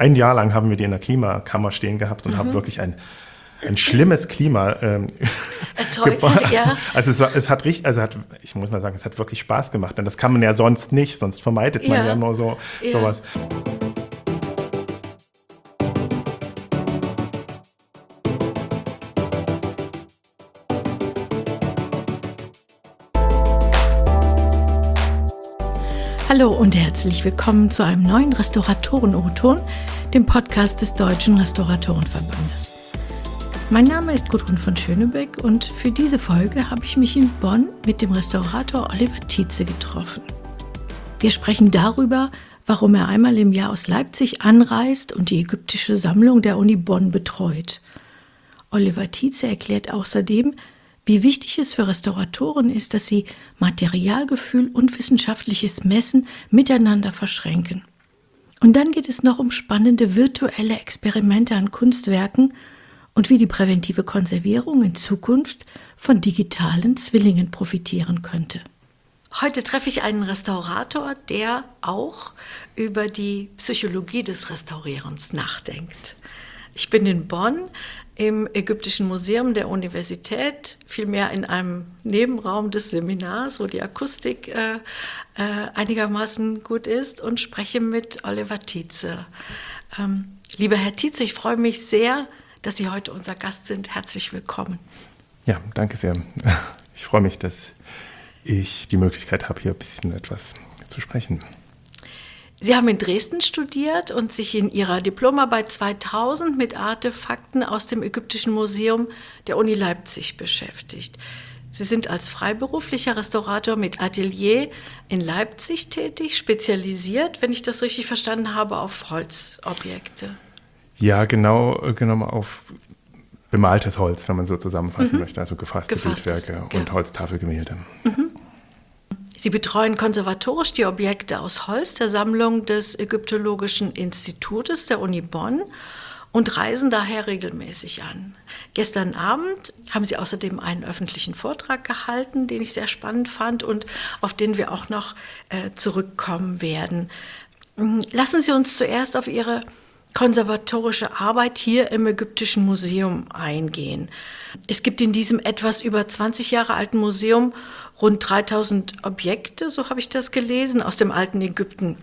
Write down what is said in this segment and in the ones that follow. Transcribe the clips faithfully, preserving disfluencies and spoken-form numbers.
ein Jahr lang haben wir die in der Klimakammer stehen gehabt und mhm. haben wirklich ein, ein schlimmes Klima ähm, erzeugt. Also, ja. also, es, war, es hat richtig, also hat, ich muss mal sagen, es hat wirklich Spaß gemacht, denn das kann man ja sonst nicht, sonst vermeidet man ja, ja nur so ja. sowas. Hallo und herzlich willkommen zu einem neuen Restauratoren-O-Ton, dem Podcast des Deutschen Restauratorenverbandes. Mein Name ist Gudrun von Schönebeck und für diese Folge habe ich mich in Bonn mit dem Restaurator Oliver Tietze getroffen. Wir sprechen darüber, warum er einmal im Jahr aus Leipzig anreist und die ägyptische Sammlung der Uni Bonn betreut. Oliver Tietze erklärt außerdem, wie wichtig es für Restauratoren ist, dass sie Materialgefühl und wissenschaftliches Messen miteinander verschränken. Und dann geht es noch um spannende virtuelle Experimente an Kunstwerken und wie die präventive Konservierung in Zukunft von digitalen Zwillingen profitieren könnte. Heute treffe ich einen Restaurator, der auch über die Psychologie des Restaurierens nachdenkt. Ich bin in Bonn im Ägyptischen Museum der Universität, vielmehr in einem Nebenraum des Seminars, wo die Akustik äh, äh, einigermaßen gut ist, und spreche mit Oliver Tietze. Ähm, lieber Herr Tietze, ich freue mich sehr, dass Sie heute unser Gast sind. Herzlich willkommen. Ja, danke sehr. Ich freue mich, dass ich die Möglichkeit habe, hier ein bisschen etwas zu sprechen. Sie haben in Dresden studiert und sich in Ihrer Diplomarbeit zweitausend mit Artefakten aus dem Ägyptischen Museum der Uni Leipzig beschäftigt. Sie sind als freiberuflicher Restaurator mit Atelier in Leipzig tätig, spezialisiert, wenn ich das richtig verstanden habe, auf Holzobjekte. Ja, genau genommen auf bemaltes Holz, wenn man so zusammenfassen mhm. möchte, also gefasste Gefasstes, Bildwerke ja. und Holztafelgemälde. Mhm. Sie betreuen konservatorisch die Objekte aus Holz der Sammlung des Ägyptologischen Institutes der Uni Bonn und reisen daher regelmäßig an. Gestern Abend haben Sie außerdem einen öffentlichen Vortrag gehalten, den ich sehr spannend fand und auf den wir auch noch äh, zurückkommen werden. Lassen Sie uns zuerst auf Ihre konservatorische Arbeit hier im Ägyptischen Museum eingehen. Es gibt in diesem etwas über zwanzig Jahre alten Museum rund dreitausend Objekte, so habe ich das gelesen, aus dem alten Ägypten.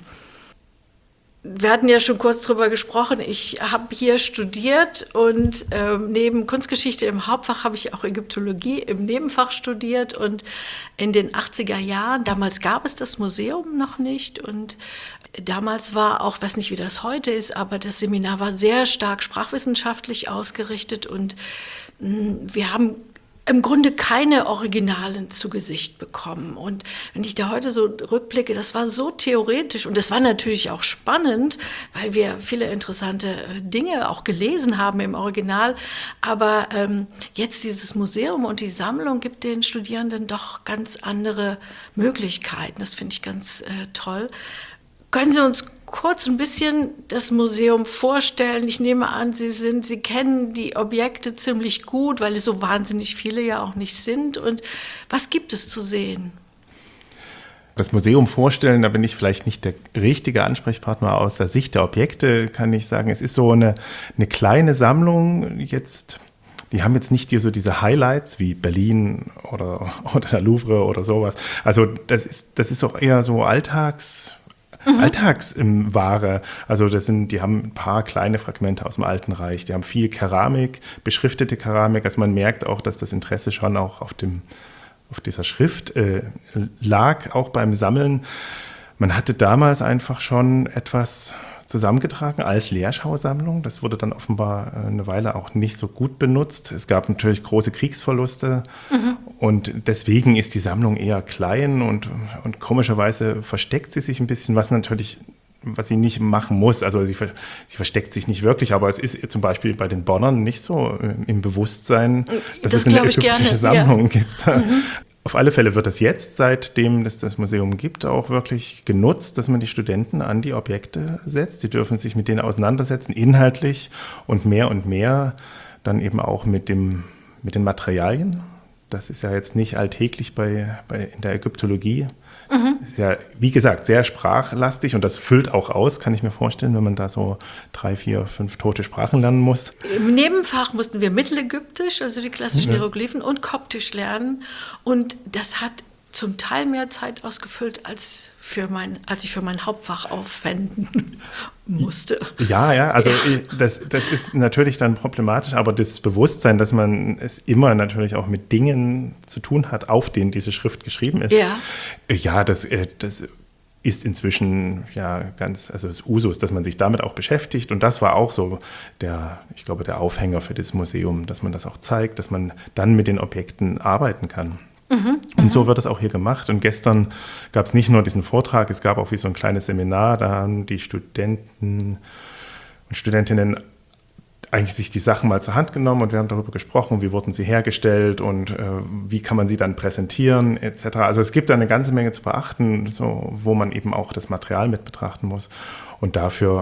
Wir hatten ja schon kurz drüber gesprochen, ich habe hier studiert und äh, neben Kunstgeschichte im Hauptfach habe ich auch Ägyptologie im Nebenfach studiert, und in den achtziger Jahren, damals gab es das Museum noch nicht, und damals war auch, weiß nicht, wie das heute ist, aber das Seminar war sehr stark sprachwissenschaftlich ausgerichtet, und mh, wir haben im Grunde keine Originalen zu Gesicht bekommen. Und wenn ich da heute so rückblicke, das war so theoretisch, und das war natürlich auch spannend, weil wir viele interessante Dinge auch gelesen haben im Original. Aber ähm, jetzt dieses Museum und die Sammlung gibt den Studierenden doch ganz andere Möglichkeiten. Das finde ich ganz äh, toll. Können Sie uns kurz ein bisschen das Museum vorstellen? Ich nehme an, Sie sind, Sie kennen die Objekte ziemlich gut, weil es so wahnsinnig viele ja auch nicht sind. Und was gibt es zu sehen? Das Museum vorstellen, da bin ich vielleicht nicht der richtige Ansprechpartner. Aus der Sicht der Objekte kann ich sagen, es ist so eine, eine kleine Sammlung jetzt. Die haben jetzt nicht so diese Highlights wie Berlin oder, oder der Louvre oder sowas. Also das ist, das ist auch eher so Alltags... Mhm. Alltagsware. Also das sind, die haben ein paar kleine Fragmente aus dem Alten Reich. Die haben viel Keramik, beschriftete Keramik. Also man merkt auch, dass das Interesse schon auch auf dem, auf dieser Schrift äh, lag, auch beim Sammeln. Man hatte damals einfach schon etwas zusammengetragen als Lehrschausammlung. Das wurde dann offenbar eine Weile auch nicht so gut benutzt. Es gab natürlich große Kriegsverluste, mhm. und deswegen ist die Sammlung eher klein, und, und komischerweise versteckt sie sich ein bisschen, was natürlich, was sie nicht machen muss. Also sie, sie versteckt sich nicht wirklich, aber es ist zum Beispiel bei den Bonnern nicht so im Bewusstsein, dass das es eine ägyptische gerne. Sammlung ja. gibt. Mhm. Auf alle Fälle wird das jetzt, seitdem es das Museum gibt, auch wirklich genutzt, dass man die Studenten an die Objekte setzt. Die dürfen sich mit denen auseinandersetzen, inhaltlich, und mehr und mehr dann eben auch mit, dem, mit den Materialien. Das ist ja jetzt nicht alltäglich bei, bei, in der Ägyptologie, Mhm. Ist ja, wie gesagt, sehr sprachlastig und das füllt auch aus, kann ich mir vorstellen, wenn man da so drei, vier, fünf tote Sprachen lernen muss. Im Nebenfach mussten wir Mittelägyptisch, also die klassischen Ja. Hieroglyphen, und Koptisch lernen. Und das hat zum Teil mehr Zeit ausgefüllt, als, für mein, als ich für mein Hauptfach aufwenden musste. Ja, ja, also ja. Das, das ist natürlich dann problematisch, aber das Bewusstsein, dass man es immer natürlich auch mit Dingen zu tun hat, auf denen diese Schrift geschrieben ist, ja, ja das, das ist inzwischen ja ganz, also das Usus, dass man sich damit auch beschäftigt. Und das war auch so der, ich glaube, der Aufhänger für das Museum, dass man das auch zeigt, dass man dann mit den Objekten arbeiten kann. Mhm, und so wird es auch hier gemacht. Und gestern gab es nicht nur diesen Vortrag, es gab auch wie so ein kleines Seminar, da haben die Studenten und Studentinnen eigentlich sich die Sachen mal zur Hand genommen und wir haben darüber gesprochen, wie wurden sie hergestellt und äh, wie kann man sie dann präsentieren et cetera. Also es gibt da eine ganze Menge zu beachten, so, wo man eben auch das Material mit betrachten muss. Und dafür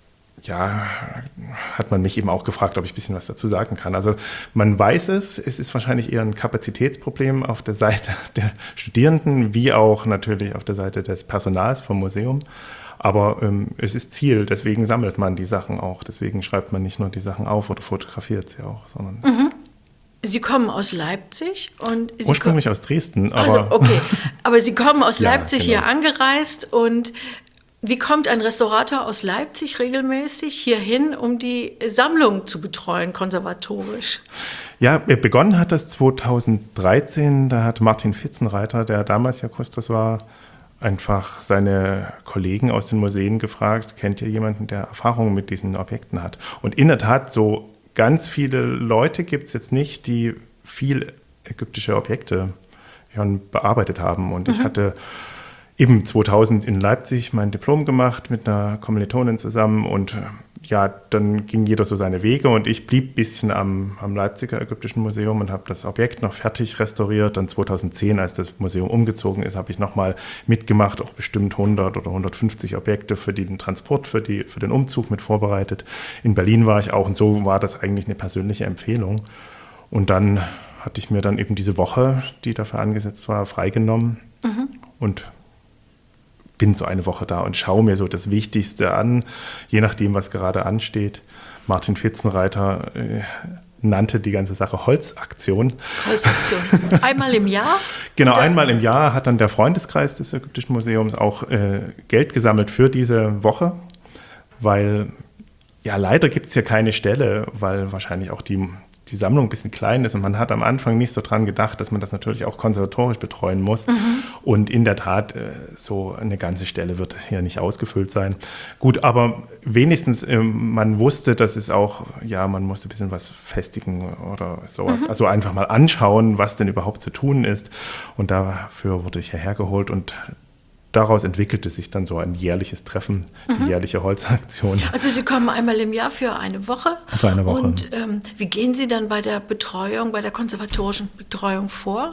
ja, hat man mich eben auch gefragt, ob ich ein bisschen was dazu sagen kann. Also man weiß es, es ist wahrscheinlich eher ein Kapazitätsproblem auf der Seite der Studierenden, wie auch natürlich auf der Seite des Personals vom Museum. Aber ähm, es ist Ziel, deswegen sammelt man die Sachen auch. Deswegen schreibt man nicht nur die Sachen auf oder fotografiert sie auch, sondern mhm. Sie kommen aus Leipzig und Sie ursprünglich aus Dresden. Aber also okay, aber Sie kommen aus ja, Leipzig genau. hier angereist und wie kommt ein Restaurator aus Leipzig regelmäßig hierhin, um die Sammlung zu betreuen, konservatorisch? Ja, begonnen hat das zweitausenddreizehn, da hat Martin Fitzenreiter, der damals ja Kustos war, einfach seine Kollegen aus den Museen gefragt, kennt ihr jemanden, der Erfahrungen mit diesen Objekten hat? Und in der Tat, so ganz viele Leute gibt es jetzt nicht, die viel ägyptische Objekte schon bearbeitet haben. Und mhm. ich hatte eben zweitausend in Leipzig mein Diplom gemacht mit einer Kommilitonin zusammen und ja, dann ging jeder so seine Wege und ich blieb ein bisschen am, am Leipziger Ägyptischen Museum und habe das Objekt noch fertig restauriert. Dann zweitausendzehn, als das Museum umgezogen ist, habe ich nochmal mitgemacht, auch bestimmt hundert oder hundertfünfzig Objekte für den Transport, für, die, für den Umzug mit vorbereitet. In Berlin war ich auch und so war das eigentlich eine persönliche Empfehlung. Und dann hatte ich mir dann eben diese Woche, die dafür angesetzt war, freigenommen mhm. und bin so eine Woche da und schaue mir so das Wichtigste an, je nachdem, was gerade ansteht. Martin Fitzenreiter äh, nannte die ganze Sache Holzaktion. Holzaktion. Einmal im Jahr? Genau, oder? Einmal im Jahr hat dann der Freundeskreis des Ägyptischen Museums auch äh, Geld gesammelt für diese Woche, weil ja leider gibt es hier keine Stelle, weil wahrscheinlich auch die die Sammlung ein bisschen klein ist und man hat am Anfang nicht so dran gedacht, dass man das natürlich auch konservatorisch betreuen muss. Mhm. Und in der Tat, so eine ganze Stelle wird hier nicht ausgefüllt sein. Gut, aber wenigstens man wusste, dass es auch, ja, man musste ein bisschen was festigen oder sowas. Mhm. Also einfach mal anschauen, was denn überhaupt zu tun ist. Und dafür wurde ich hierher geholt und daraus entwickelte sich dann so ein jährliches Treffen, die mhm. jährliche Holzaktion. Also Sie kommen einmal im Jahr für eine Woche. Für eine Woche. Und ähm, wie gehen Sie dann bei der Betreuung, bei der konservatorischen Betreuung vor?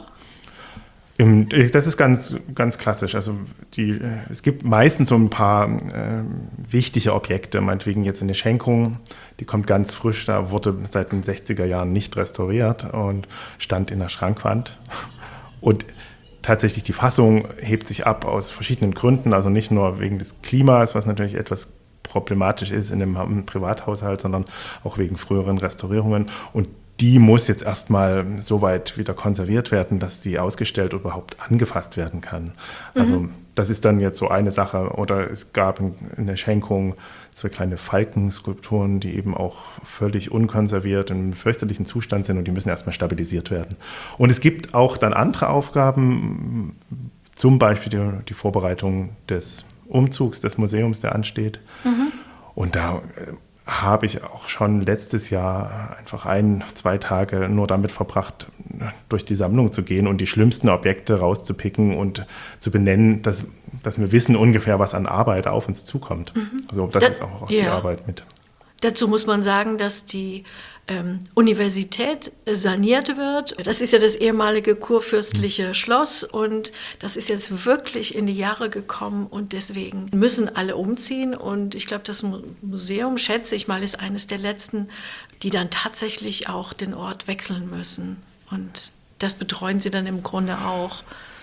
Das ist ganz, ganz klassisch. Also die, es gibt meistens so ein paar äh, wichtige Objekte, meinetwegen jetzt eine Schenkung, die kommt ganz frisch, da wurde seit den sechziger Jahren nicht restauriert und stand in der Schrankwand. Und tatsächlich, die Fassung hebt sich ab aus verschiedenen Gründen, also nicht nur wegen des Klimas, was natürlich etwas problematisch ist in einem Privathaushalt, sondern auch wegen früheren Restaurierungen. Und die muss jetzt erstmal so weit wieder konserviert werden, dass die ausgestellt und überhaupt angefasst werden kann. Also mhm. das ist dann jetzt so eine Sache. Oder es gab eine Schenkung, zwei kleine Falkenskulpturen, die eben auch völlig unkonserviert in einem fürchterlichen Zustand sind und die müssen erstmal stabilisiert werden. Und es gibt auch dann andere Aufgaben, zum Beispiel die, die Vorbereitung des Umzugs des Museums, der ansteht. Mhm. Und da habe ich auch schon letztes Jahr einfach ein, zwei Tage nur damit verbracht, durch die Sammlung zu gehen und die schlimmsten Objekte rauszupicken und zu benennen, dass, dass wir wissen ungefähr, was an Arbeit auf uns zukommt. Mhm. Also das, das ist auch, auch ja. die Arbeit mit. Dazu muss man sagen, dass die ähm, Universität saniert wird. Das ist ja das ehemalige kurfürstliche mhm. Schloss und das ist jetzt wirklich in die Jahre gekommen und deswegen müssen alle umziehen. Und ich glaube, das Museum, schätze ich mal, ist eines der letzten, die dann tatsächlich auch den Ort wechseln müssen. Und das betreuen sie dann im Grunde auch.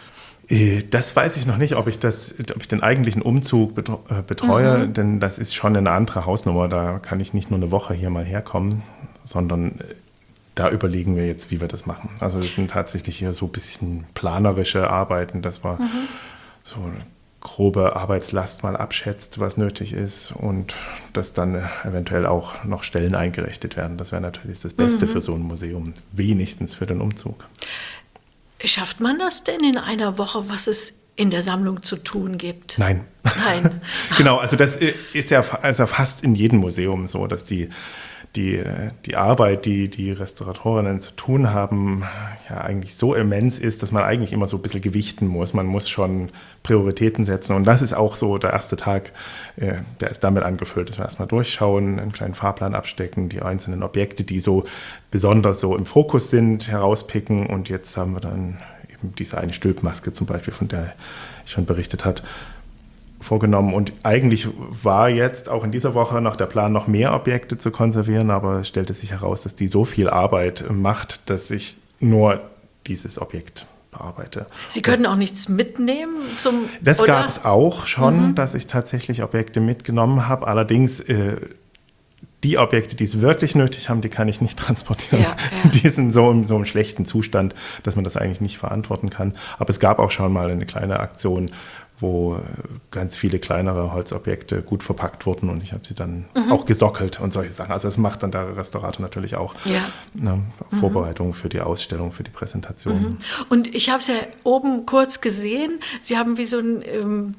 Das weiß ich noch nicht, ob ich, das, ob ich den eigentlichen Umzug betreue, mhm. denn das ist schon eine andere Hausnummer. Da kann ich nicht nur eine Woche hier mal herkommen, sondern da überlegen wir jetzt, wie wir das machen. Also das sind tatsächlich hier so ein bisschen planerische Arbeiten, dass man mhm. so eine grobe Arbeitslast mal abschätzt, was nötig ist und dass dann eventuell auch noch Stellen eingerichtet werden. Das wäre natürlich das Beste mhm. für so ein Museum, wenigstens für den Umzug. Schafft man das denn in einer Woche, was es in der Sammlung zu tun gibt? Nein. Nein. Genau, also das ist ja also fast in jedem Museum so, dass die, die, die Arbeit, die die Restauratorinnen zu tun haben, ja eigentlich so immens ist, dass man eigentlich immer so ein bisschen gewichten muss. Man muss schon Prioritäten setzen und das ist auch so der erste Tag, der ist damit angefüllt, dass wir erstmal durchschauen, einen kleinen Fahrplan abstecken, die einzelnen Objekte, die so besonders so im Fokus sind, herauspicken und jetzt haben wir dann eben diese eine Stülpmaske zum Beispiel, von der ich schon berichtet habe, vorgenommen und eigentlich war jetzt auch in dieser Woche noch der Plan, noch mehr Objekte zu konservieren, aber es stellte sich heraus, dass die so viel Arbeit macht, dass ich nur dieses Objekt bearbeite. Sie können auch nichts mitnehmen zum Das gab es auch schon, mhm. dass ich tatsächlich Objekte mitgenommen habe, allerdings äh, die Objekte, die es wirklich nötig haben, die kann ich nicht transportieren. Ja, ja. Die sind so in so einem schlechten Zustand, dass man das eigentlich nicht verantworten kann. Aber es gab auch schon mal eine kleine Aktion, wo ganz viele kleinere Holzobjekte gut verpackt wurden und ich habe sie dann mhm. auch gesockelt und solche Sachen. Also das macht dann der Restaurator natürlich auch. Ja. Ne, Vorbereitung mhm. für die Ausstellung, für die Präsentation. Mhm. Und ich habe es ja oben kurz gesehen, Sie haben wie so ein ähm,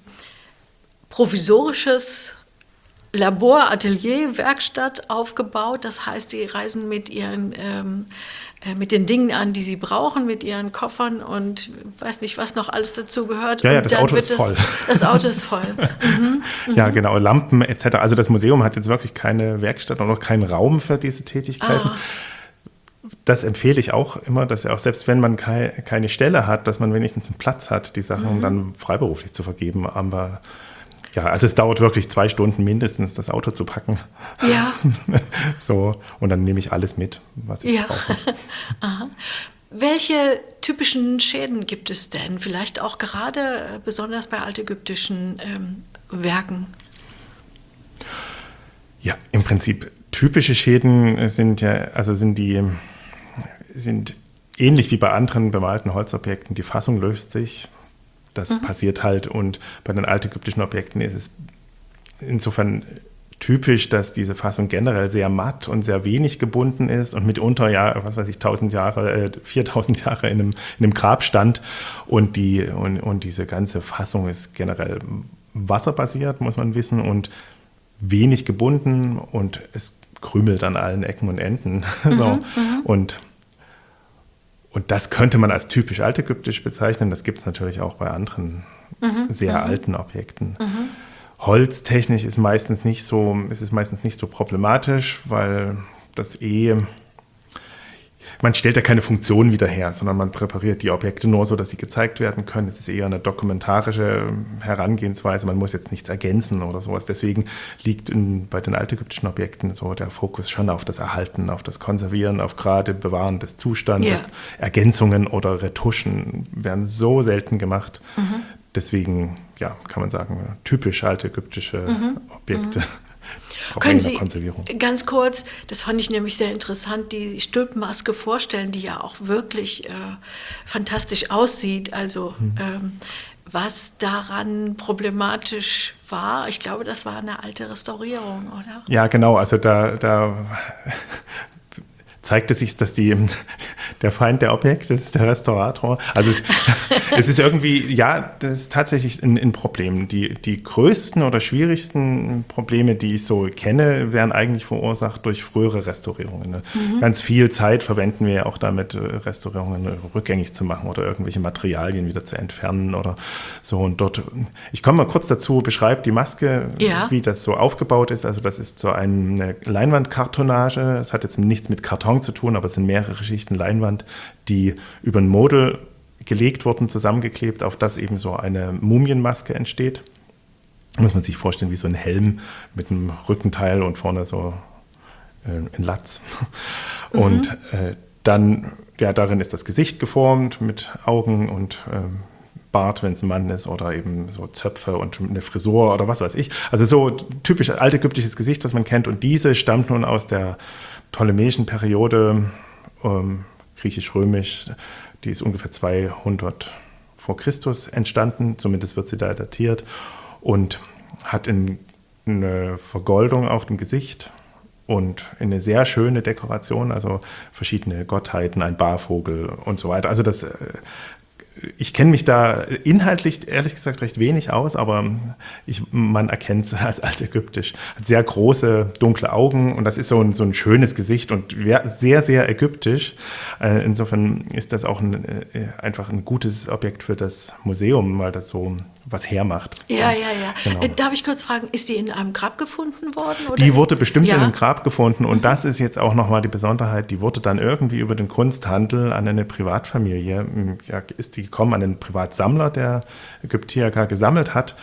provisorisches Labor, Atelier, Werkstatt aufgebaut. Das heißt, Sie reisen mit ihren ähm, äh, mit den Dingen an, die Sie brauchen, mit Ihren Koffern und weiß nicht, was noch alles dazu gehört. Ja, ja, und das dann Auto wird ist voll. Das, das Auto ist voll. Mhm, ja, genau, Lampen et cetera. Also das Museum hat jetzt wirklich keine Werkstatt und auch keinen Raum für diese Tätigkeiten. Ah. Das empfehle ich auch immer, dass auch selbst wenn man kei- keine Stelle hat, dass man wenigstens einen Platz hat, die Sachen mhm. dann freiberuflich zu vergeben. Aber ja, also es dauert wirklich zwei Stunden mindestens, das Auto zu packen. Ja. So, und dann nehme ich alles mit, was ich ja. brauche. Aha. Welche typischen Schäden gibt es denn? Vielleicht auch gerade äh, besonders bei altägyptischen ähm, Werken? Ja, im Prinzip typische Schäden sind ja, also sind die, sind ähnlich wie bei anderen bemalten Holzobjekten, die Fassung löst sich. Das mhm. passiert halt und bei den altägyptischen Objekten ist es insofern typisch, dass diese Fassung generell sehr matt und sehr wenig gebunden ist und mitunter, ja, was weiß ich, tausend Jahre, äh, viertausend Jahre in einem, in einem Grab stand und, die, und, und diese ganze Fassung ist generell wasserbasiert, muss man wissen, und wenig gebunden und es krümelt an allen Ecken und Enden. Mhm, so. Mhm. Und Und das könnte man als typisch altägyptisch bezeichnen. Das gibt es natürlich auch bei anderen mhm, sehr mhm. alten Objekten. Mhm. Holztechnisch ist meistens nicht so, ist es meistens nicht so problematisch, weil das eh, man stellt ja keine Funktion wieder her, sondern man präpariert die Objekte nur so, dass sie gezeigt werden können. Es ist eher eine dokumentarische Herangehensweise. Man muss jetzt nichts ergänzen oder sowas. Deswegen liegt in, bei den altägyptischen Objekten so der Fokus schon auf das Erhalten, auf das Konservieren, auf gerade Bewahren des Zustandes. Ja. Ergänzungen oder Retuschen werden so selten gemacht. Mhm. Deswegen, ja, kann man sagen, typisch altägyptische mhm. Objekte. Mhm. Können Sie ganz kurz, das fand ich nämlich sehr interessant, die Stülpenmaske vorstellen, die ja auch wirklich äh, fantastisch aussieht. Also mhm. ähm, was daran problematisch war, ich glaube, das war eine alte Restaurierung, oder? Ja, genau. Also da, da zeigte sich, dass die, der Feind der Objekte ist der Restaurator. Also es, es ist irgendwie, ja, das ist tatsächlich ein, ein Problem. Die, die größten oder schwierigsten Probleme, die ich so kenne, werden eigentlich verursacht durch frühere Restaurierungen. Ne? Mhm. Ganz viel Zeit verwenden wir ja auch damit, Restaurierungen rückgängig zu machen oder irgendwelche Materialien wieder zu entfernen oder so. Und dort, ich komme mal kurz dazu, beschreibe die Maske, ja. wie das so aufgebaut ist. Also das ist so eine Leinwandkartonage. Es hat jetzt nichts mit Karton zu tun, aber es sind mehrere Schichten Leinwand, die über ein Model gelegt wurden, zusammengeklebt, auf das eben so eine Mumienmaske entsteht. Da muss man sich vorstellen wie so ein Helm mit einem Rückenteil und vorne so äh, ein Latz. Mhm. Und äh, dann, ja, darin ist das Gesicht geformt mit Augen und äh, Bart, wenn es ein Mann ist, oder eben so Zöpfe und eine Frisur oder was weiß ich. Also so typisch altägyptisches Gesicht, was man kennt. Und diese stammt nun aus der ptolemäischen Periode, ähm, griechisch-römisch, die ist ungefähr zweihundert vor Christus entstanden, zumindest wird sie da datiert, und hat in, eine Vergoldung auf dem Gesicht und eine sehr schöne Dekoration, also verschiedene Gottheiten, ein Barvogel und so weiter. Also das, ich kenne mich da inhaltlich ehrlich gesagt recht wenig aus, aber ich, man erkennt es als altägyptisch. Hat sehr große, dunkle Augen und das ist so ein, so ein schönes Gesicht und sehr, sehr ägyptisch. Insofern ist das auch ein, einfach ein gutes Objekt für das Museum, weil das so was hermacht. Ja, ja, ja. Genau. Darf ich kurz fragen, ist die in einem Grab gefunden worden? Oder die ist, wurde bestimmt ja? in einem Grab gefunden und Mhm. das ist jetzt auch nochmal die Besonderheit, die wurde dann irgendwie über den Kunsthandel an eine Privatfamilie, ja, ist die gekommen, an einen Privatsammler, der Ägyptiaca gesammelt hat.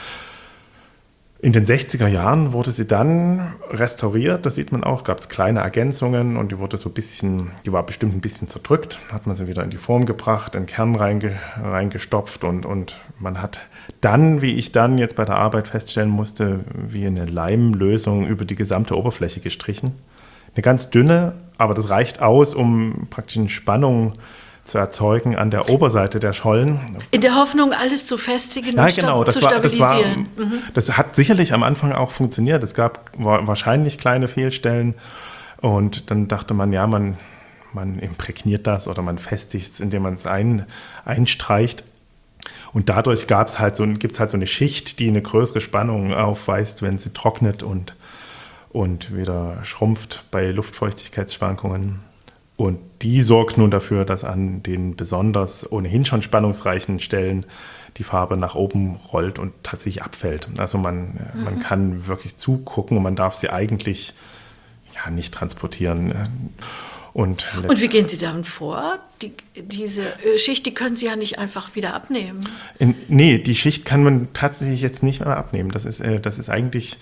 In den sechziger Jahren wurde sie dann restauriert, das sieht man auch, gab es kleine Ergänzungen und die wurde so ein bisschen, die war bestimmt ein bisschen zerdrückt, hat man sie wieder in die Form gebracht, in den Kern reinge, reingestopft und, und man hat dann, wie ich dann jetzt bei der Arbeit feststellen musste, wie eine Leimlösung über die gesamte Oberfläche gestrichen. Eine ganz dünne, aber das reicht aus, um praktisch eine Spannung zu erzeugen an der Oberseite der Schollen. In der Hoffnung, alles zu festigen Ja, und genau, das zu war, das war, stabilisieren. Mhm. das hat sicherlich am Anfang auch funktioniert. Es gab wahrscheinlich kleine Fehlstellen und dann dachte man, ja, man, man imprägniert das oder man festigt es, indem man es ein, einstreicht. Und dadurch gab's halt so, gibt es halt so eine Schicht, die eine größere Spannung aufweist, wenn sie trocknet und, und wieder schrumpft bei Luftfeuchtigkeitsschwankungen. Und die sorgt nun dafür, dass an den besonders ohnehin schon spannungsreichen Stellen die Farbe nach oben rollt und tatsächlich abfällt. Also man, mhm. man kann wirklich zugucken und man darf sie eigentlich ja, nicht transportieren. Und, und wie gehen Sie dann vor? Die, diese Schicht, die können Sie ja nicht einfach wieder abnehmen. In, nee, die Schicht kann man tatsächlich jetzt nicht mehr abnehmen. Das ist, das ist eigentlich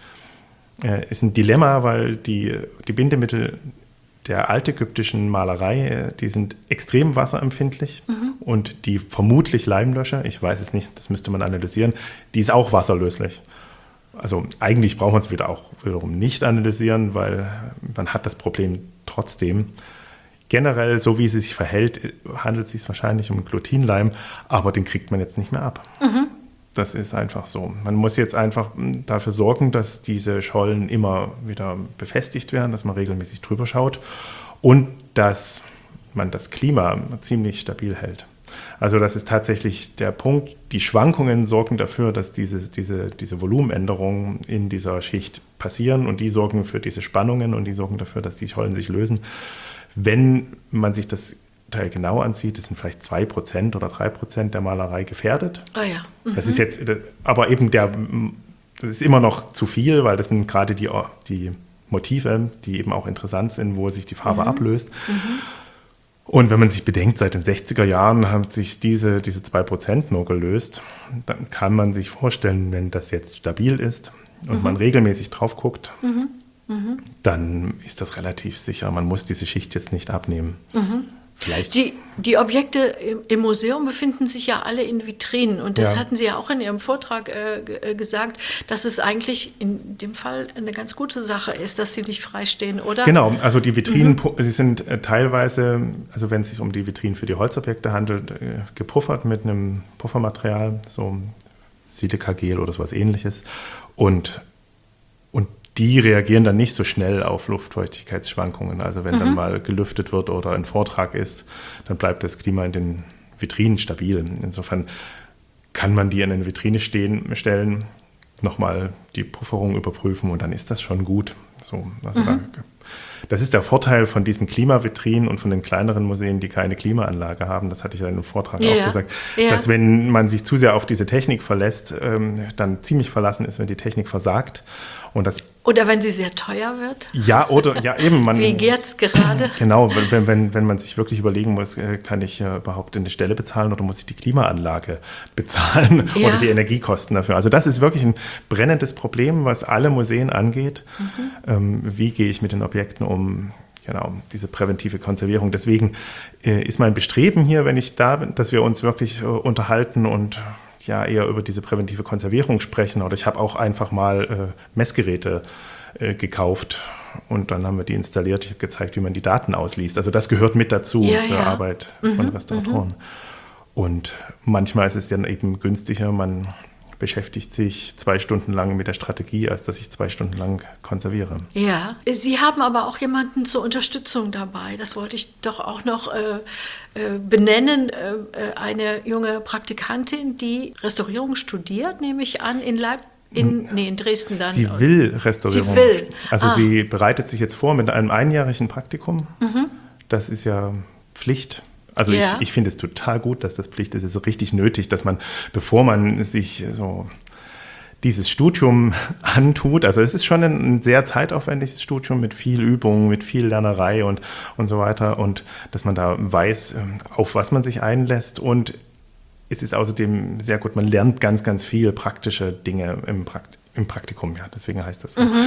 ist ein Dilemma, weil die, die Bindemittel der altägyptischen Malerei, die sind extrem wasserempfindlich mhm. und die vermutlich Leimlöscher, ich weiß es nicht, das müsste man analysieren, die ist auch wasserlöslich. Also eigentlich braucht man es wieder auch wiederum nicht analysieren, weil man hat das Problem trotzdem. Generell, so wie sie sich verhält, handelt es sich wahrscheinlich um Glutinleim, aber den kriegt man jetzt nicht mehr ab. Mhm. Das ist einfach so. Man muss jetzt einfach dafür sorgen, dass diese Schollen immer wieder befestigt werden, dass man regelmäßig drüber schaut und dass man das Klima ziemlich stabil hält. Also das ist tatsächlich der Punkt. Die Schwankungen sorgen dafür, dass diese, diese, diese Volumenänderungen in dieser Schicht passieren und die sorgen für diese Spannungen und die sorgen dafür, dass die Schollen sich lösen. Wenn man sich das Teil genau ansieht, das sind vielleicht zwei Prozent oder drei Prozent der Malerei gefährdet. Ah ja. Mhm. Das ist jetzt, aber eben der, das ist immer noch zu viel, weil das sind gerade die, die Motive, die eben auch interessant sind, wo sich die Farbe mhm. ablöst. Mhm. Und wenn man sich bedenkt, seit den sechziger Jahren haben sich diese, diese zwei Prozent nur gelöst, dann kann man sich vorstellen, wenn das jetzt stabil ist und mhm. man regelmäßig drauf guckt, mhm. Mhm. dann ist das relativ sicher. Man muss diese Schicht jetzt nicht abnehmen. Mhm. Vielleicht. Die, die Objekte im, im Museum befinden sich ja alle in Vitrinen und das ja. hatten Sie ja auch in Ihrem Vortrag äh, g- gesagt, dass es eigentlich in dem Fall eine ganz gute Sache ist, dass sie nicht frei stehen, oder? Genau, also die Vitrinen, mhm. sie sind äh, teilweise, also wenn es sich um die Vitrinen für die Holzobjekte handelt, äh, gepuffert mit einem Puffermaterial, so Silikagel oder sowas ähnliches und und die reagieren dann nicht so schnell auf Luftfeuchtigkeitsschwankungen. Also wenn mhm. dann mal gelüftet wird oder ein Vortrag ist, dann bleibt das Klima in den Vitrinen stabil. Insofern kann man die in eine Vitrine stehen, stellen, nochmal die Pufferung überprüfen und dann ist das schon gut. So, also mhm. da, das ist der Vorteil von diesen Klimavitrinen und von den kleineren Museen, die keine Klimaanlage haben. Das hatte ich ja in einem Vortrag ja. auch gesagt, ja. dass wenn man sich zu sehr auf diese Technik verlässt, ähm, dann ziemlich verlassen ist, wenn die Technik versagt. Und das oder wenn sie sehr teuer wird. Ja, oder ja eben. Man, wie jetzt gerade. Genau, wenn, wenn, wenn man sich wirklich überlegen muss, kann ich äh, überhaupt eine Stelle bezahlen oder muss ich die Klimaanlage bezahlen ja. oder die Energiekosten dafür. Also das ist wirklich ein brennendes Problem, was alle Museen angeht. Mhm. Ähm, wie gehe ich mit den Objekten um? Genau, diese präventive Konservierung. Deswegen äh, ist mein Bestreben hier, wenn ich da bin, dass wir uns wirklich äh, unterhalten und ja eher über diese präventive Konservierung sprechen. Oder ich habe auch einfach mal äh, Messgeräte äh, gekauft und dann haben wir die installiert. Ich habe gezeigt, wie man die Daten ausliest. Also das gehört mit dazu ja, zur ja. Arbeit mhm, von Restauratoren. Mhm. Und manchmal ist es dann eben günstiger, man beschäftigt sich zwei Stunden lang mit der Strategie, als dass ich zwei Stunden lang konserviere. Ja, Sie haben aber auch jemanden zur Unterstützung dabei. Das wollte ich doch auch noch äh, äh, benennen. Äh, eine junge Praktikantin, die Restaurierung studiert, nehme ich an, in Leipzig. In, nee, in Dresden dann. Sie will Restaurierung. Sie will. Also ah. sie bereitet sich jetzt vor mit einem einjährigen Praktikum. Mhm. Das ist ja Pflicht. Also ja. ich, ich finde es total gut, dass das Pflicht ist. Es ist richtig nötig, dass man, bevor man sich so dieses Studium antut, also es ist schon ein, ein sehr zeitaufwendiges Studium mit viel Übung, mit viel Lernerei und, und so weiter und dass man da weiß, auf was man sich einlässt und es ist außerdem sehr gut, man lernt ganz, ganz viel praktische Dinge im Praktikum. Im Praktikum, ja, deswegen heißt das so. Mhm,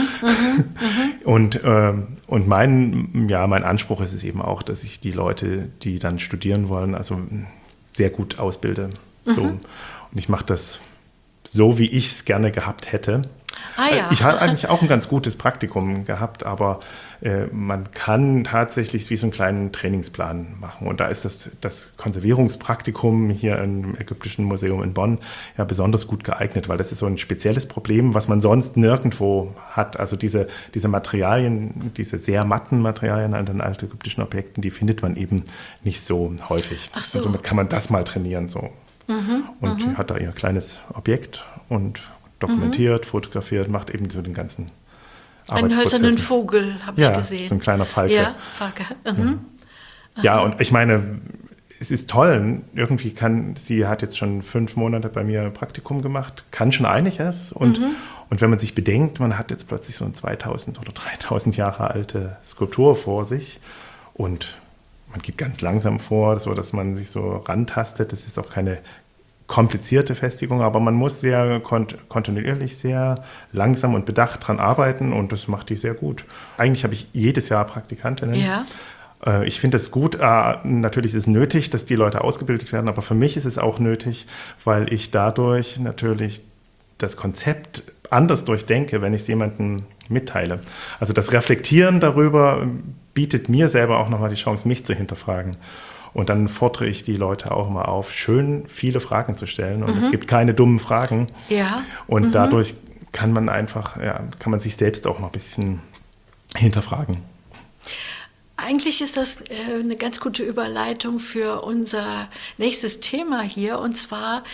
mh, und äh, und mein, ja, mein Anspruch ist es eben auch, dass ich die Leute, die dann studieren wollen, also sehr gut ausbilde. Mhm. So. Und ich mache das so, wie ich es gerne gehabt hätte. Ah, ja. Ich habe eigentlich auch ein ganz gutes Praktikum gehabt, aber äh, man kann tatsächlich wie so einen kleinen Trainingsplan machen. Und da ist das, das Konservierungspraktikum hier im Ägyptischen Museum in Bonn ja besonders gut geeignet, weil das ist so ein spezielles Problem, was man sonst nirgendwo hat. Also diese, diese Materialien, diese sehr matten Materialien an den altägyptischen Objekten, die findet man eben nicht so häufig. Ach so. Und somit kann man das mal trainieren. So. Mhm, und mhm. hat da ihr kleines Objekt und dokumentiert, mhm. fotografiert, macht eben so den ganzen Einen hölzernen Vogel, habe ja, ich gesehen. So ein kleiner Falke. Ja, Falke. Mhm. Ja. ja, und ich meine, es ist toll. Irgendwie kann, sie hat jetzt schon fünf Monate bei mir Praktikum gemacht, kann schon einiges. Und, mhm. und wenn man sich bedenkt, man hat jetzt plötzlich so eine zweitausend oder dreitausend Jahre alte Skulptur vor sich und man geht ganz langsam vor, so dass man sich so rantastet. Das ist auch keine komplizierte Festigung, aber man muss sehr kont- kontinuierlich, sehr langsam und bedacht dran arbeiten und das macht die sehr gut. Eigentlich habe ich jedes Jahr Praktikantinnen. Ja. Äh, ich finde es gut, äh, natürlich ist es nötig, dass die Leute ausgebildet werden, aber für mich ist es auch nötig, weil ich dadurch natürlich das Konzept anders durchdenke, wenn ich es jemandem mitteile. Also das Reflektieren darüber bietet mir selber auch nochmal die Chance, mich zu hinterfragen. Und dann fordere ich die Leute auch immer auf, schön viele Fragen zu stellen. Und mhm. es gibt keine dummen Fragen. Ja. Und mhm. dadurch kann man einfach, ja, kann man sich selbst auch noch ein bisschen hinterfragen. Eigentlich ist das äh, eine ganz gute Überleitung für unser nächstes Thema hier. Und zwar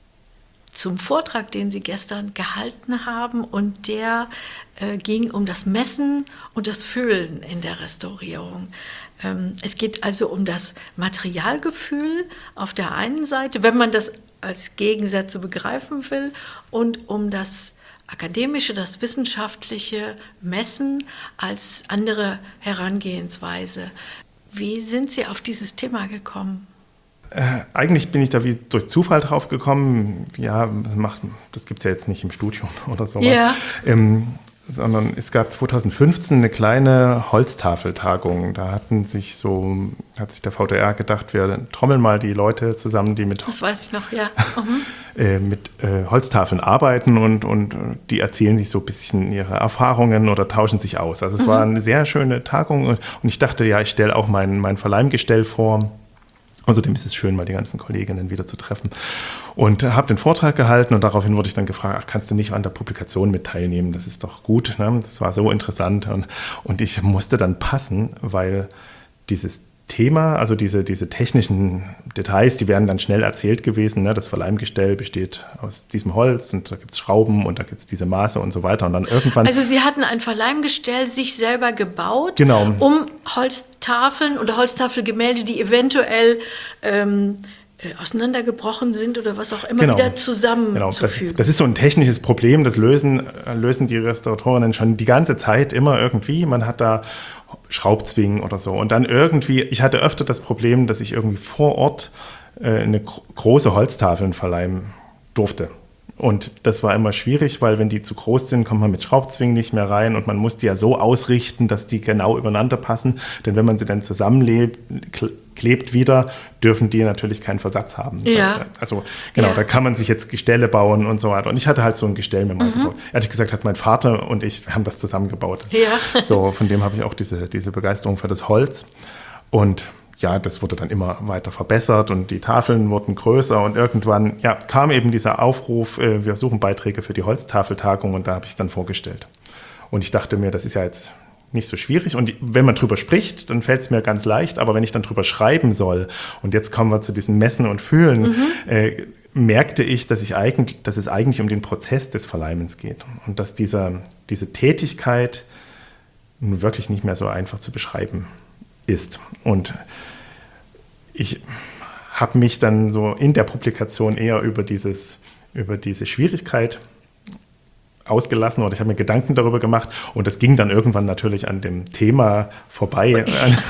zum Vortrag, den Sie gestern gehalten haben. Und der äh, ging um das Messen und das Fühlen in der Restaurierung. Ähm, es geht also um das Materialgefühl auf der einen Seite, wenn man das als Gegensätze begreifen will, und um das akademische, das wissenschaftliche Messen als andere Herangehensweise. Wie sind Sie auf dieses Thema gekommen? Äh, eigentlich bin ich da wie durch Zufall drauf gekommen. Ja, das, macht, das gibt es ja jetzt nicht im Studium oder sowas. Ja. Ähm, sondern es gab zweitausendfünfzehn eine kleine Holztafeltagung. Da hatten sich so, hat sich der V D R gedacht, wir trommeln mal die Leute zusammen, die mit, das weiß ich noch, ja. Mhm. äh, mit äh, Holztafeln arbeiten und, und die erzählen sich so ein bisschen ihre Erfahrungen oder tauschen sich aus. Also es mhm. war eine sehr schöne Tagung und ich dachte, ja, ich stelle auch mein, mein Verleihgestell vor. Außerdem ist es schön, mal die ganzen Kolleginnen wieder zu treffen. Und habe den Vortrag gehalten und daraufhin wurde ich dann gefragt, ach, kannst du nicht an der Publikation mit teilnehmen? Das ist doch gut, ne? Das war so interessant. Und, und ich musste dann passen, weil dieses Thema, also diese, diese technischen Details, die wären dann schnell erzählt gewesen. Ne? Das Verleihgestell besteht aus diesem Holz und da gibt es Schrauben und da gibt es diese Maße und so weiter. Und dann irgendwann. Also Sie hatten ein Verleihgestell sich selber gebaut, genau. um Holztafeln oder Holztafelgemälde, die eventuell ähm, auseinandergebrochen sind oder was auch immer, genau. wieder zusammenzufügen. Genau. Das, das ist so ein technisches Problem, das lösen, lösen die Restauratorinnen schon die ganze Zeit immer irgendwie. Man hat da Schraubzwingen oder so. Und dann irgendwie, ich hatte öfter das Problem, dass ich irgendwie vor Ort äh, eine gro- große Holztafeln verleihen durfte. Und das war immer schwierig, weil wenn die zu groß sind, kommt man mit Schraubzwingen nicht mehr rein und man muss die ja so ausrichten, dass die genau übereinander passen. Denn wenn man sie dann zusammenlebt, klebt wieder, dürfen die natürlich keinen Versatz haben. Ja. Also genau, ja. da kann man sich jetzt Gestelle bauen und so weiter. Und ich hatte halt so ein Gestell mir mal mhm. gebaut. Ehrlich gesagt hat mein Vater und ich haben das zusammengebaut. Ja. So, von dem habe ich auch diese, diese Begeisterung für das Holz. Und ja, das wurde dann immer weiter verbessert und die Tafeln wurden größer und irgendwann ja, kam eben dieser Aufruf, äh, wir suchen Beiträge für die Holztafeltagung und da habe ich es dann vorgestellt. Und ich dachte mir, das ist ja jetzt nicht so schwierig und wenn man drüber spricht, dann fällt es mir ganz leicht, aber wenn ich dann drüber schreiben soll und jetzt kommen wir zu diesem Messen und Fühlen, mhm. äh, merkte ich, dass, ich eigentlich, dass es eigentlich um den Prozess des Verleimens geht und dass dieser, diese Tätigkeit nun wirklich nicht mehr so einfach zu beschreiben ist. Und ich habe mich dann so in der Publikation eher über, dieses, über diese Schwierigkeit ausgelassen oder ich habe mir Gedanken darüber gemacht und das ging dann irgendwann natürlich an dem Thema vorbei,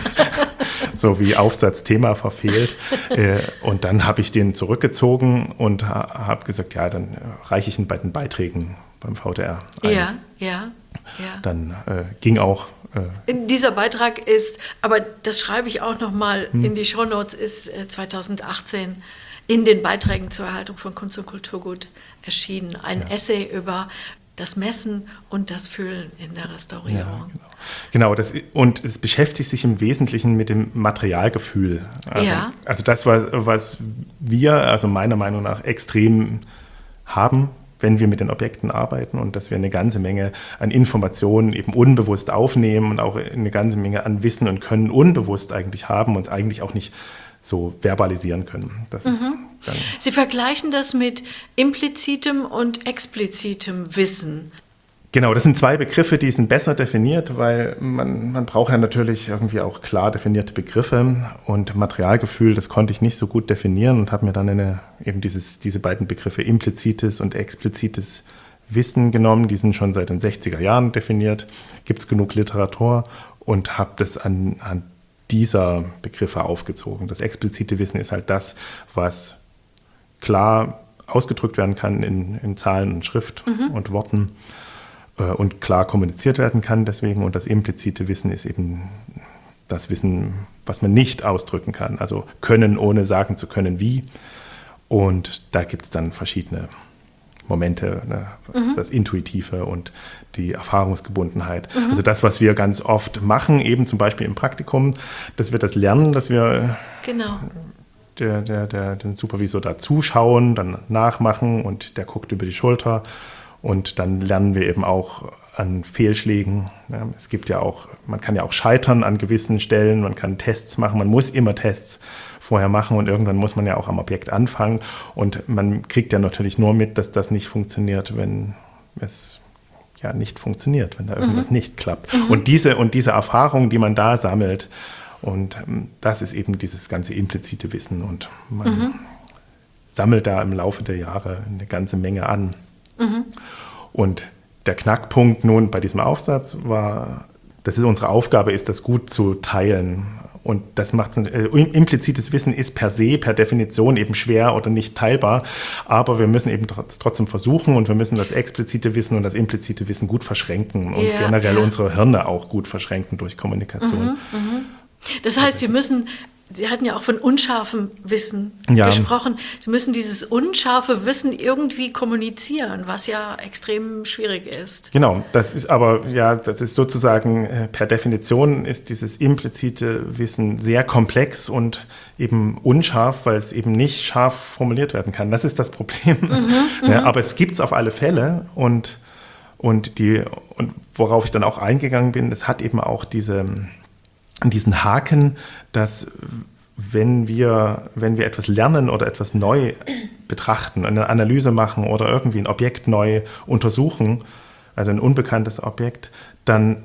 so wie Aufsatz Thema verfehlt. Und dann habe ich den zurückgezogen und habe gesagt, ja, dann reiche ich ihn bei den Beiträgen beim V D R ein. Ja, ja, ja. Dann äh, ging auch Dieser Beitrag ist, aber das schreibe ich auch nochmal hm. in die Shownotes, ist zweitausendachtzehn in den Beiträgen zur Erhaltung von Kunst und Kulturgut erschienen. Ein ja. Essay über das Messen und das Fühlen in der Restaurierung. Ja, genau, genau das, und es beschäftigt sich im Wesentlichen mit dem Materialgefühl. Also, ja. also das, was, was wir, also meiner Meinung nach, extrem haben, wenn wir mit den Objekten arbeiten und dass wir eine ganze Menge an Informationen eben unbewusst aufnehmen und auch eine ganze Menge an Wissen und Können unbewusst eigentlich haben und es eigentlich auch nicht so verbalisieren können. Das mhm. ist dann Sie vergleichen das mit implizitem und explizitem Wissen. Genau, das sind zwei Begriffe, die sind besser definiert, weil man, man braucht ja natürlich irgendwie auch klar definierte Begriffe und Materialgefühl, das konnte ich nicht so gut definieren und habe mir dann eine, eben dieses, diese beiden Begriffe implizites und explizites Wissen genommen, die sind schon seit den sechziger Jahren definiert, gibt es genug Literatur und habe das an, an dieser Begriffe aufgezogen. Das explizite Wissen ist halt das, was klar ausgedrückt werden kann in, in Zahlen und Schrift mhm. und Worten. Und klar kommuniziert werden kann deswegen. Und das implizite Wissen ist eben das Wissen, was man nicht ausdrücken kann. Also können, ohne sagen zu können, wie. Und da gibt es dann verschiedene Momente, ne? Was mhm. ist das Intuitive und die Erfahrungsgebundenheit. Mhm. Also das, was wir ganz oft machen, eben zum Beispiel im Praktikum, dass wir das lernen, dass wir genau. der, der, der, den Supervisor da zuschauen, dann nachmachen und der guckt über die Schulter. Und dann lernen wir eben auch an Fehlschlägen. Ja, es gibt ja auch, man kann ja auch scheitern an gewissen Stellen, man kann Tests machen, man muss immer Tests vorher machen und irgendwann muss man ja auch am Objekt anfangen. Und man kriegt ja natürlich nur mit, dass das nicht funktioniert, wenn es ja nicht funktioniert, wenn da irgendwas mhm. nicht klappt. Mhm. Und diese, und diese Erfahrung, die man da sammelt, und das ist eben dieses ganze implizite Wissen. Und man mhm. sammelt da im Laufe der Jahre eine ganze Menge an. Mhm. Und der Knackpunkt nun bei diesem Aufsatz war, das ist unsere Aufgabe, ist das gut zu teilen. Und das macht äh, implizites Wissen ist per se, per Definition eben schwer oder nicht teilbar. Aber wir müssen eben trotzdem versuchen und wir müssen das explizite Wissen und das implizite Wissen gut verschränken und ja, generell ja. unsere Hirne auch gut verschränken durch Kommunikation. Mhm, mhm. Das heißt, Sie müssen Sie hatten ja auch von unscharfem Wissen ja. gesprochen. Sie müssen dieses unscharfe Wissen irgendwie kommunizieren, was ja extrem schwierig ist. Genau, das ist aber, ja, das ist sozusagen, per Definition ist dieses implizite Wissen sehr komplex und eben unscharf, weil es eben nicht scharf formuliert werden kann. Das ist das Problem. Mhm, ja, aber es gibt es auf alle Fälle und, und, die, und worauf ich dann auch eingegangen bin, es hat eben auch diese... diesen Haken, dass wenn wir, wenn wir etwas lernen oder etwas neu betrachten, eine Analyse machen oder irgendwie ein Objekt neu untersuchen, also ein unbekanntes Objekt, dann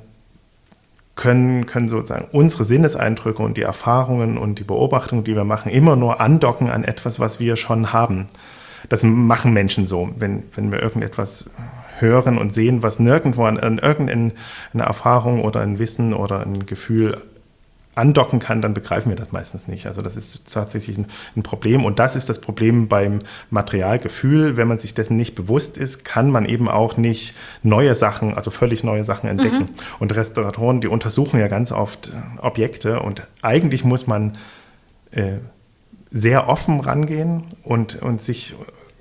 können, können sozusagen unsere Sinneseindrücke und die Erfahrungen und die Beobachtungen, die wir machen, immer nur andocken an etwas, was wir schon haben. Das machen Menschen so, wenn, wenn wir irgendetwas hören und sehen, was nirgendwo an, an irgendeine Erfahrung oder ein Wissen oder ein Gefühl andocken kann, dann begreifen wir das meistens nicht. Also das ist tatsächlich ein, ein Problem. Und das ist das Problem beim Materialgefühl. Wenn man sich dessen nicht bewusst ist, kann man eben auch nicht neue Sachen, also völlig neue Sachen entdecken. Mhm. Und Restauratoren, die untersuchen ja ganz oft Objekte. Und eigentlich muss man äh, sehr offen rangehen und, und sich...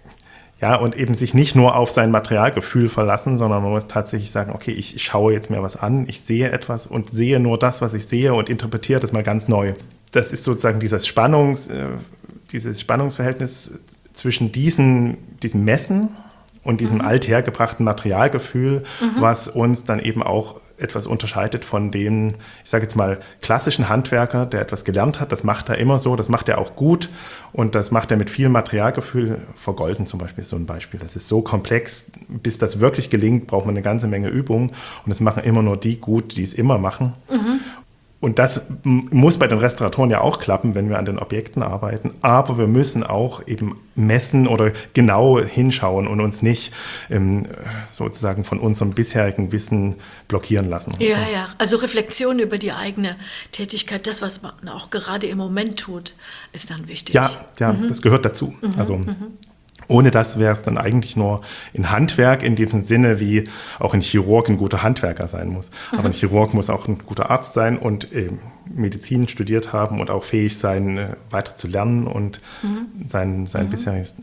Ja, und eben sich nicht nur auf sein Materialgefühl verlassen, sondern man muss tatsächlich sagen, okay, ich schaue jetzt mir was an, ich sehe etwas und sehe nur das, was ich sehe und interpretiere das mal ganz neu. Das ist sozusagen dieses, Spannungs, äh, dieses Spannungsverhältnis zwischen diesen, diesem Messen und diesem mhm. althergebrachten Materialgefühl, mhm. was uns dann eben auch etwas unterscheidet von dem, ich sage jetzt mal, klassischen Handwerker, der etwas gelernt hat. Das macht er immer so, das macht er auch gut und das macht er mit viel Materialgefühl. Vergolden zum Beispiel ist so ein Beispiel. Das ist so komplex, bis das wirklich gelingt, braucht man eine ganze Menge Übung und das machen immer nur die gut, die es immer machen. Mhm. Und das muss bei den Restauratoren ja auch klappen, wenn wir an den Objekten arbeiten. Aber wir müssen auch eben messen oder genau hinschauen und uns nicht ähm, sozusagen von unserem bisherigen Wissen blockieren lassen. Ja, ja. Also Reflexion über die eigene Tätigkeit, das, was man auch gerade im Moment tut, ist dann wichtig. Ja, ja, mhm. das gehört dazu. Mhm. Also mhm. ohne das wäre es dann eigentlich nur ein Handwerk in dem Sinne, wie auch ein Chirurg ein guter Handwerker sein muss. Mhm. Aber ein Chirurg muss auch ein guter Arzt sein und äh, Medizin studiert haben und auch fähig sein, äh, weiter zu lernen und mhm. sein, sein mhm. bisheriges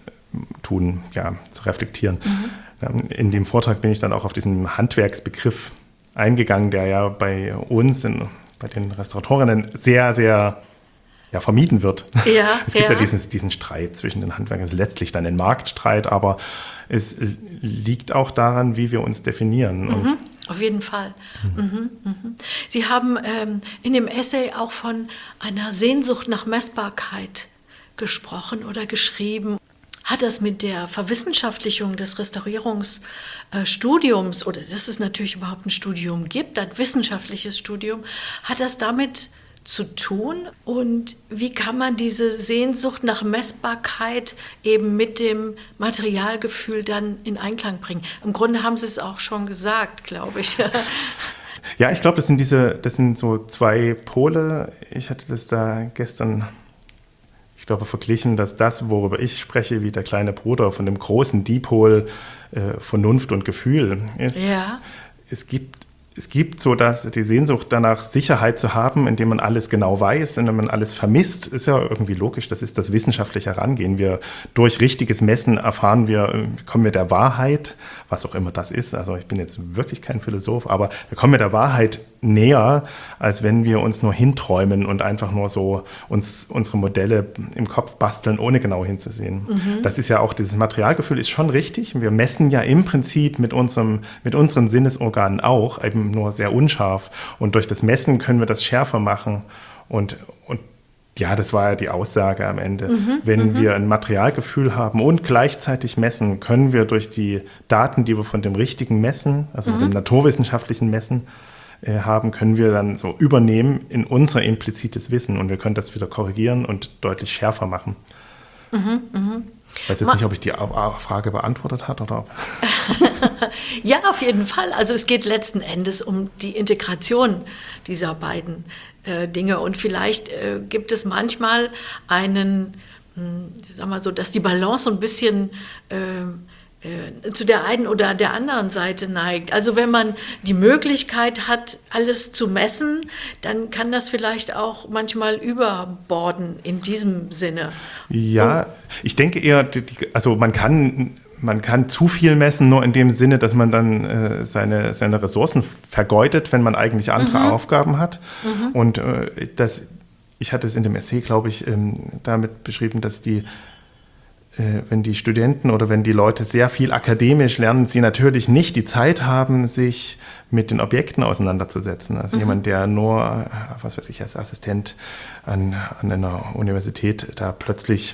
Tun ja, zu reflektieren. Mhm. In dem Vortrag bin ich dann auch auf diesen Handwerksbegriff eingegangen, der ja bei uns, in, bei den Restauratorinnen sehr, sehr ja, vermieden wird. Ja, es gibt ja, ja diesen, diesen Streit zwischen den Handwerkern. Es ist letztlich dann ein Marktstreit, aber es liegt auch daran, wie wir uns definieren. Mhm, und auf jeden Fall. Mhm. Mhm, mhm. Sie haben ähm, in dem Essay auch von einer Sehnsucht nach Messbarkeit gesprochen oder geschrieben. Hat das mit der Verwissenschaftlichung des Restaurierungsstudiums, oder dass es natürlich überhaupt ein Studium gibt, ein wissenschaftliches Studium, hat das damit zu tun? Und wie kann man diese Sehnsucht nach Messbarkeit eben mit dem Materialgefühl dann in Einklang bringen? Im Grunde haben Sie es auch schon gesagt, glaube ich. Ja, ich glaube, das sind diese, das sind so zwei Pole. Ich hatte das da gestern, ich glaube, verglichen, dass das, worüber ich spreche, wie der kleine Bruder von dem großen Dipol äh, Vernunft und Gefühl ist. Ja. Es gibt Es gibt so dass die Sehnsucht danach, Sicherheit zu haben, indem man alles genau weiß, indem man alles vermisst, ist ja irgendwie logisch, das ist das wissenschaftliche Herangehen. Wir durch richtiges Messen erfahren wir, kommen wir der Wahrheit, was auch immer das ist. Also ich bin jetzt wirklich kein Philosoph, aber wir kommen wir der Wahrheit näher, als wenn wir uns nur hinträumen und einfach nur so uns unsere Modelle im Kopf basteln, ohne genau hinzusehen. Mhm. Das ist ja auch, dieses Materialgefühl ist schon richtig. Wir messen ja im Prinzip mit unserem, mit unseren Sinnesorganen auch, eben nur sehr unscharf. Und durch das Messen können wir das schärfer machen. Und, und ja, das war ja die Aussage am Ende. Mhm, Wenn mhm. wir ein Materialgefühl haben und gleichzeitig messen, können wir durch die Daten, die wir von dem richtigen Messen, also mhm. dem naturwissenschaftlichen Messen, äh, haben, können wir dann so übernehmen in unser implizites Wissen. Und wir können das wieder korrigieren und deutlich schärfer machen. Mhm, mh. Ich weiß jetzt Ma- nicht, ob ich die Frage beantwortet habe oder ob. Ja, auf jeden Fall. Also es geht letzten Endes um die Integration dieser beiden äh, Dinge. Und vielleicht äh, gibt es manchmal einen, mh, sag mal so, dass die Balance so ein bisschen äh, äh, zu der einen oder der anderen Seite neigt. Also wenn man die Möglichkeit hat, alles zu messen, dann kann das vielleicht auch manchmal überborden in diesem Sinne. Ja, Und, ich denke eher, also man kann, man kann zu viel messen, nur in dem Sinne, dass man dann äh, seine, seine Ressourcen vergeudet, wenn man eigentlich andere mhm. Aufgaben hat. Mhm. Und äh, das, ich hatte es in dem Essay, glaube ich, ähm, damit beschrieben, dass die wenn die Studenten oder wenn die Leute sehr viel akademisch lernen, sie natürlich nicht die Zeit haben, sich mit den Objekten auseinanderzusetzen. Also mhm. jemand, der nur, was weiß ich, als Assistent an, an einer Universität da plötzlich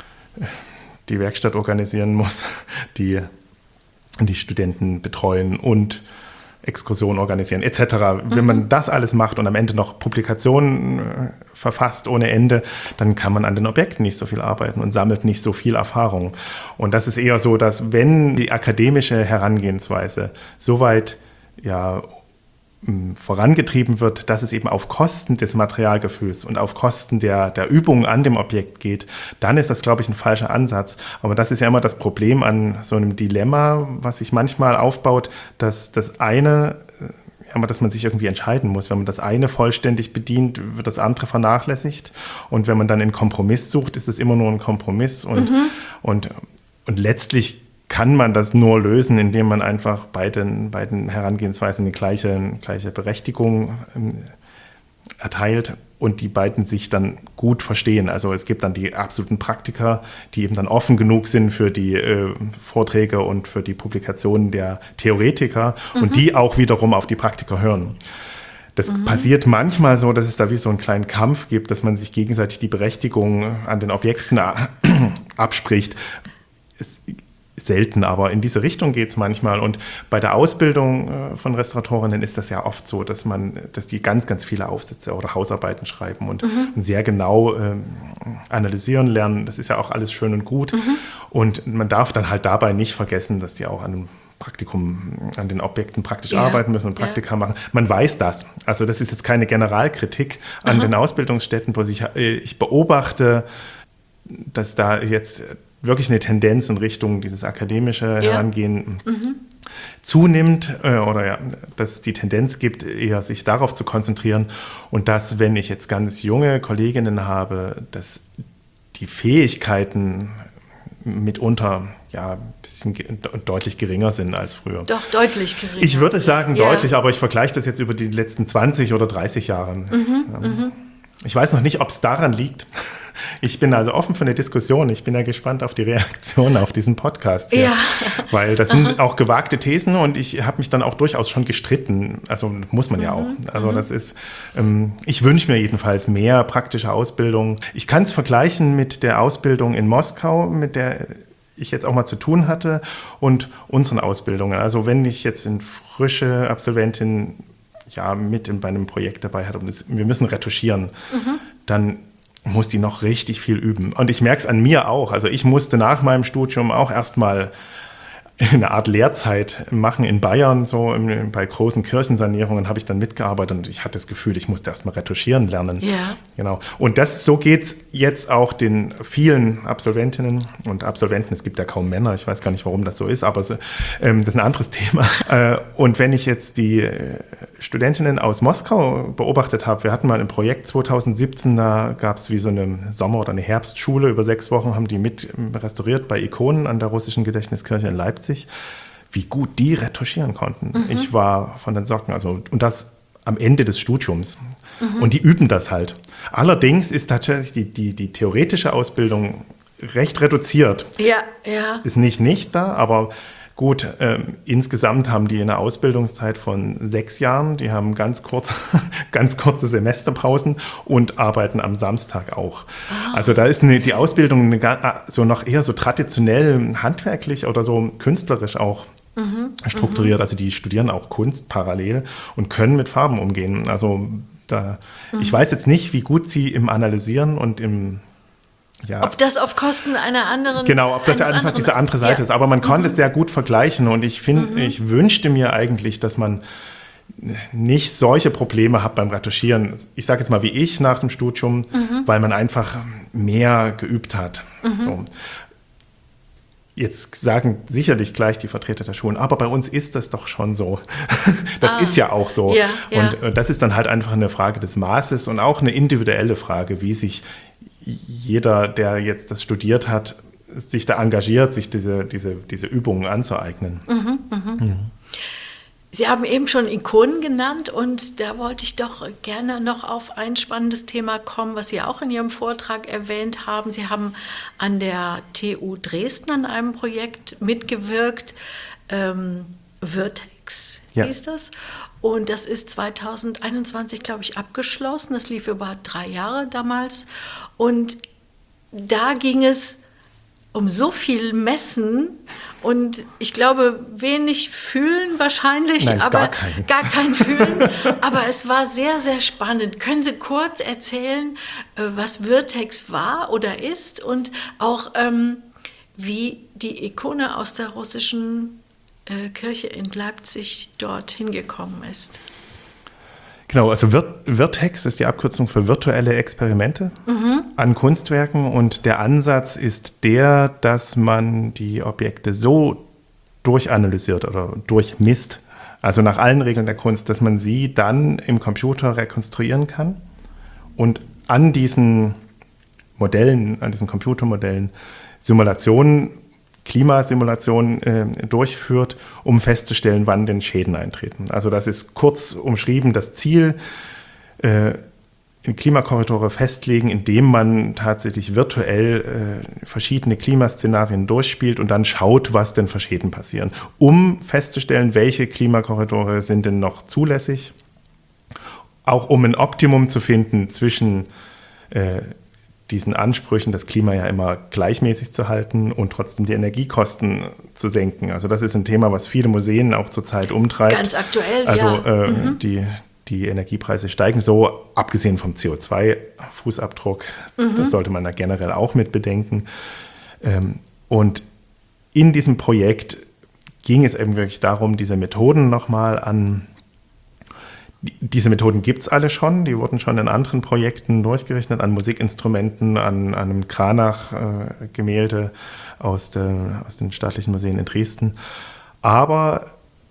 die Werkstatt organisieren muss, die die Studenten betreuen und Exkursionen organisieren et cetera. Mhm. Wenn man das alles macht und am Ende noch Publikationen äh, verfasst ohne Ende, dann kann man an den Objekten nicht so viel arbeiten und sammelt nicht so viel Erfahrung. Und das ist eher so, dass wenn die akademische Herangehensweise soweit ja vorangetrieben wird, dass es eben auf Kosten des Materialgefühls und auf Kosten der, der Übung an dem Objekt geht, dann ist das, glaube ich, ein falscher Ansatz. Aber das ist ja immer das Problem an so einem Dilemma, was sich manchmal aufbaut, dass das eine, ja, dass man sich irgendwie entscheiden muss. Wenn man das eine vollständig bedient, wird das andere vernachlässigt. Und wenn man dann einen Kompromiss sucht, ist es immer nur ein Kompromiss. Und, mhm. und, und letztlich kann man das nur lösen, indem man einfach beiden, beiden Herangehensweisen eine gleiche, gleiche Berechtigung ähm, erteilt und die beiden sich dann gut verstehen. Also es gibt dann die absoluten Praktiker, die eben dann offen genug sind für die äh, Vorträge und für die Publikationen der Theoretiker mhm. und die auch wiederum auf die Praktiker hören. Das mhm. passiert manchmal so, dass es da wie so einen kleinen Kampf gibt, dass man sich gegenseitig die Berechtigung an den Objekten abspricht. Es selten, aber in diese Richtung geht es manchmal. Und bei der Ausbildung von Restauratorinnen ist das ja oft so, dass man, dass die ganz, ganz viele Aufsätze oder Hausarbeiten schreiben und, mhm. und sehr genau äh, analysieren lernen. Das ist ja auch alles schön und gut. Mhm. Und man darf dann halt dabei nicht vergessen, dass die auch an einem Praktikum, an den Objekten praktisch ja. arbeiten müssen und Praktika ja. machen. Man weiß das. Also das ist jetzt keine Generalkritik an mhm. den Ausbildungsstätten, wo ich, ich beobachte, dass da jetzt wirklich eine Tendenz in Richtung dieses akademische ja. Herangehen mhm. zunimmt äh, oder ja, dass es die Tendenz gibt, eher sich darauf zu konzentrieren und dass, wenn ich jetzt ganz junge Kolleginnen habe, dass die Fähigkeiten mitunter ja, ein bisschen ge- deutlich geringer sind als früher. Doch, deutlich geringer. Ich würde sagen ja. deutlich, aber ich vergleiche das jetzt über die letzten zwanzig oder dreißig Jahre. Mhm, ja. mhm. Ich weiß noch nicht, ob es daran liegt. Ich bin also offen für eine Diskussion. Ich bin ja gespannt auf die Reaktion auf diesen Podcast hier. Ja. Weil das sind Aha. auch gewagte Thesen und ich habe mich dann auch durchaus schon gestritten. Also muss man ja mhm. auch. Also das ist, ähm, ich wünsche mir jedenfalls mehr praktische Ausbildung. Ich kann es vergleichen mit der Ausbildung in Moskau, mit der ich jetzt auch mal zu tun hatte und unseren Ausbildungen. Also wenn ich jetzt eine frische Absolventin ja, mit in, bei einem Projekt dabei hat und das, wir müssen retuschieren, mhm. dann muss die noch richtig viel üben. Und ich merke es an mir auch. Also ich musste nach meinem Studium auch erstmal eine Art Lehrzeit machen in Bayern, so im, bei großen Kirchensanierungen habe ich dann mitgearbeitet und ich hatte das Gefühl, ich musste erstmal retuschieren lernen. Ja. Genau. Und das, so geht es jetzt auch den vielen Absolventinnen und Absolventen. Es gibt ja kaum Männer, ich weiß gar nicht, warum das so ist, aber so, ähm, das ist ein anderes Thema. Äh, und wenn ich jetzt die äh, Studentinnen aus Moskau beobachtet habe, wir hatten mal ein Projekt zwanzig siebzehn, da gab es wie so eine Sommer- oder eine Herbstschule, über sechs Wochen haben die mit restauriert bei Ikonen an der Russischen Gedächtniskirche in Leipzig. Wie gut die retuschieren konnten. Mhm. Ich war von den Socken, also und das am Ende des Studiums. Mhm. Und die üben das halt. Allerdings ist tatsächlich die, die, die theoretische Ausbildung recht reduziert. Ja, ja. Ist nicht nicht da, aber gut, ähm, insgesamt haben die eine Ausbildungszeit von sechs Jahren. Die haben ganz, kurz, ganz kurze Semesterpausen und arbeiten am Samstag auch. Ah. Also da ist eine, die Ausbildung eine, so noch eher so traditionell handwerklich oder so künstlerisch auch mhm. strukturiert. Mhm. Also die studieren auch Kunst parallel und können mit Farben umgehen. Also da, mhm. ich weiß jetzt nicht, wie gut sie im Analysieren und im Ja. Ob das auf Kosten einer anderen... Genau, ob das ja einfach diese andere Seite ja. ist. Aber man konnte mhm. es sehr gut vergleichen und ich finde, mhm. ich wünschte mir eigentlich, dass man nicht solche Probleme hat beim Retuschieren. Ich sage jetzt mal wie ich nach dem Studium, mhm. weil man einfach mehr geübt hat. Mhm. So. Jetzt sagen sicherlich gleich die Vertreter der Schulen, aber bei uns ist das doch schon so. Das ah. ist ja auch so. Ja, ja. Und das ist dann halt einfach eine Frage des Maßes und auch eine individuelle Frage, wie sich jeder, der jetzt das studiert hat, sich da engagiert, sich diese, diese, diese Übungen anzueignen. Mhm, mhm. Mhm. Sie haben eben schon Ikonen genannt und da wollte ich doch gerne noch auf ein spannendes Thema kommen, was Sie auch in Ihrem Vortrag erwähnt haben. Sie haben an der T U Dresden an einem Projekt mitgewirkt, ähm, Vertex ja. hieß das. Und das ist zwanzig einundzwanzig, glaube ich, abgeschlossen. Das lief über drei Jahre damals. Und da ging es um so viel Messen und ich glaube, wenig Fühlen wahrscheinlich, Nein, aber gar kein, gar kein Fühlen. Aber es war sehr, sehr spannend. Können Sie kurz erzählen, was Vertex war oder ist und auch ähm, wie die Ikone aus der russischen Kirche in Leipzig dort hingekommen ist? Genau, also Vir- Virtex ist die Abkürzung für virtuelle Experimente mhm. an Kunstwerken und der Ansatz ist der, dass man die Objekte so durchanalysiert oder durchmisst, also nach allen Regeln der Kunst, dass man sie dann im Computer rekonstruieren kann und an diesen Modellen, an diesen Computermodellen Simulationen, Klimasimulationen äh, durchführt, um festzustellen, wann denn Schäden eintreten. Also das ist kurz umschrieben das Ziel, äh, in Klimakorridore festlegen, indem man tatsächlich virtuell äh, verschiedene Klimaszenarien durchspielt und dann schaut, was denn für Schäden passieren, um festzustellen, welche Klimakorridore sind denn noch zulässig, auch um ein Optimum zu finden zwischen äh, diesen Ansprüchen, das Klima ja immer gleichmäßig zu halten und trotzdem die Energiekosten zu senken. Also das ist ein Thema, was viele Museen auch zurzeit umtreibt. Ganz aktuell, also, ja. Äh, mhm. die, die Energiepreise steigen so, abgesehen vom C O zwei Fußabdruck. Mhm. Das sollte man da generell auch mit bedenken. Ähm, und in diesem Projekt ging es eben wirklich darum, diese Methoden nochmal an Diese Methoden gibt es alle schon, die wurden schon in anderen Projekten durchgerechnet, an Musikinstrumenten, an, an einem Cranach-Gemälde äh, aus, aus den staatlichen Museen in Dresden. Aber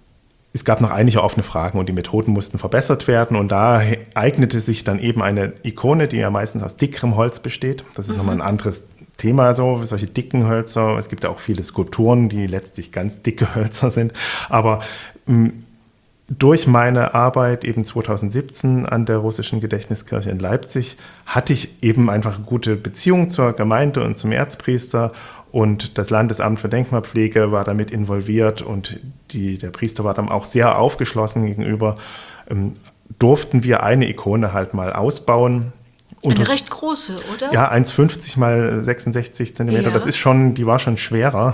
es gab noch einige offene Fragen und die Methoden mussten verbessert werden. Und da eignete sich dann eben eine Ikone, die ja meistens aus dickerem Holz besteht. Das ist mhm. nochmal ein anderes Thema, so solche dicken Hölzer. Es gibt ja auch viele Skulpturen, die letztlich ganz dicke Hölzer sind. Aber mh, durch meine Arbeit eben zweitausendsiebzehn an der Russischen Gedächtniskirche in Leipzig hatte ich eben einfach eine gute Beziehung zur Gemeinde und zum Erzpriester und das Landesamt für Denkmalpflege war damit involviert und die, der Priester war dann auch sehr aufgeschlossen gegenüber. Ähm, durften wir eine Ikone halt mal ausbauen. Eine recht große, oder? Ja, eins Komma fünfzig mal sechsundsechzig Zentimeter. Ja. Das ist schon, die war schon schwerer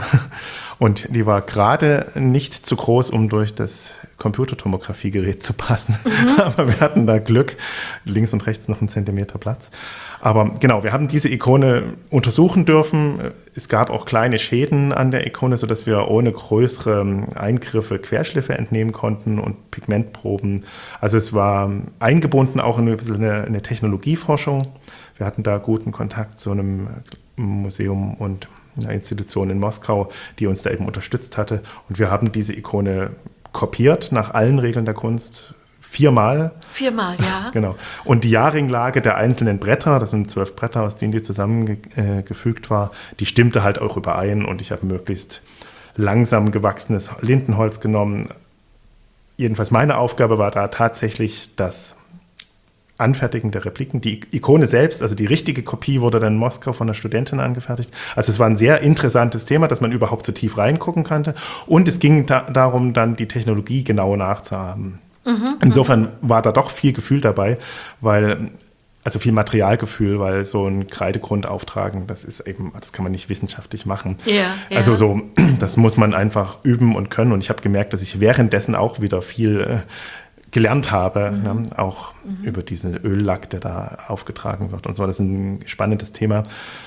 und die war gerade nicht zu groß, um durch das Computertomographiegerät zu passen. Mhm. Aber wir hatten da Glück, links und rechts noch einen Zentimeter Platz. Aber genau, wir haben diese Ikone untersuchen dürfen. Es gab auch kleine Schäden an der Ikone, sodass wir ohne größere Eingriffe Querschliffe entnehmen konnten und Pigmentproben. Also es war eingebunden auch in ein bisschen eine, eine Technologieforschung. Wir hatten da guten Kontakt zu einem Museum und einer Institution in Moskau, die uns da eben unterstützt hatte. Und wir haben diese Ikone kopiert nach allen Regeln der Kunst. Viermal. Viermal, ja. Genau. Und die Jahrringlage der einzelnen Bretter, das sind zwölf Bretter, aus denen die zusammengefügt war, die stimmte halt auch überein und ich habe möglichst langsam gewachsenes Lindenholz genommen. Jedenfalls meine Aufgabe war da tatsächlich das Anfertigen der Repliken. Die Ikone selbst, also die richtige Kopie, wurde dann in Moskau von einer Studentin angefertigt. Also es war ein sehr interessantes Thema, dass man überhaupt so tief reingucken konnte. Und es ging da, darum, dann die Technologie genau nachzuahmen. Mhm, Insofern war da doch viel Gefühl dabei, weil, also viel Materialgefühl, weil so ein Kreidegrund auftragen, das ist eben, das kann man nicht wissenschaftlich machen. Ja, ja. Also so, das muss man einfach üben und können. Und ich habe gemerkt, dass ich währenddessen auch wieder viel äh, gelernt habe, mhm. ne? auch mhm. über diesen Öllack, der da aufgetragen wird und so. Das ist ein spannendes Thema.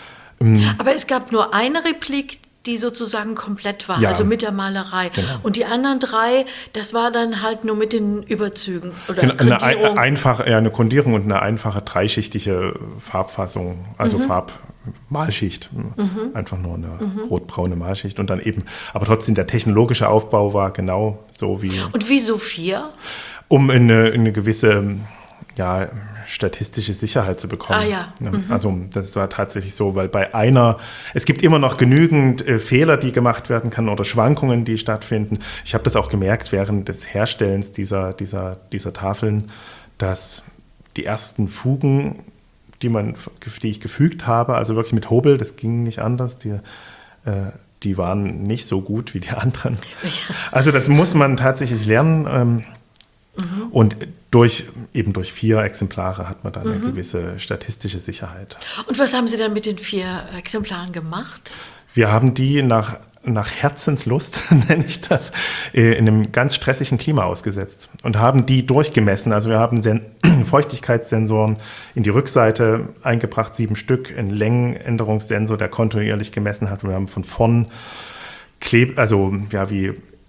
Aber es gab nur eine Replik, die sozusagen komplett war, ja, also mit der Malerei. Genau. Und die anderen drei, das war dann halt nur mit den Überzügen oder genau, Grundierung. Eine, einfache, ja, eine Grundierung und eine einfache dreischichtige Farbfassung, also mhm. Farbmalschicht, mhm. einfach nur eine mhm. rotbraune Malschicht und dann eben, aber trotzdem der technologische Aufbau war genau so wie... Und wieso vier? Um eine, eine gewisse... ja, statistische Sicherheit zu bekommen. Ah, ja. Mhm. Also das war tatsächlich so, weil bei einer, es gibt immer noch genügend äh, Fehler, die gemacht werden können oder Schwankungen, die stattfinden. Ich habe das auch gemerkt während des Herstellens dieser, dieser, dieser Tafeln, dass die ersten Fugen, die, man, die ich gefügt habe, also wirklich mit Hobel, das ging nicht anders, die, äh, die waren nicht so gut wie die anderen. Ja. Also das muss man tatsächlich lernen. Ähm, Mhm. Und durch, eben durch vier Exemplare hat man dann mhm. eine gewisse statistische Sicherheit. Und was haben Sie dann mit den vier Exemplaren gemacht? Wir haben die nach, nach Herzenslust, nenne ich das, in einem ganz stressigen Klima ausgesetzt und haben die durchgemessen. Also wir haben Sen- Feuchtigkeitssensoren in die Rückseite eingebracht, sieben Stück, einen Längenänderungssensor, der kontinuierlich gemessen hat. Wir haben von vorn Kleb, also ja wie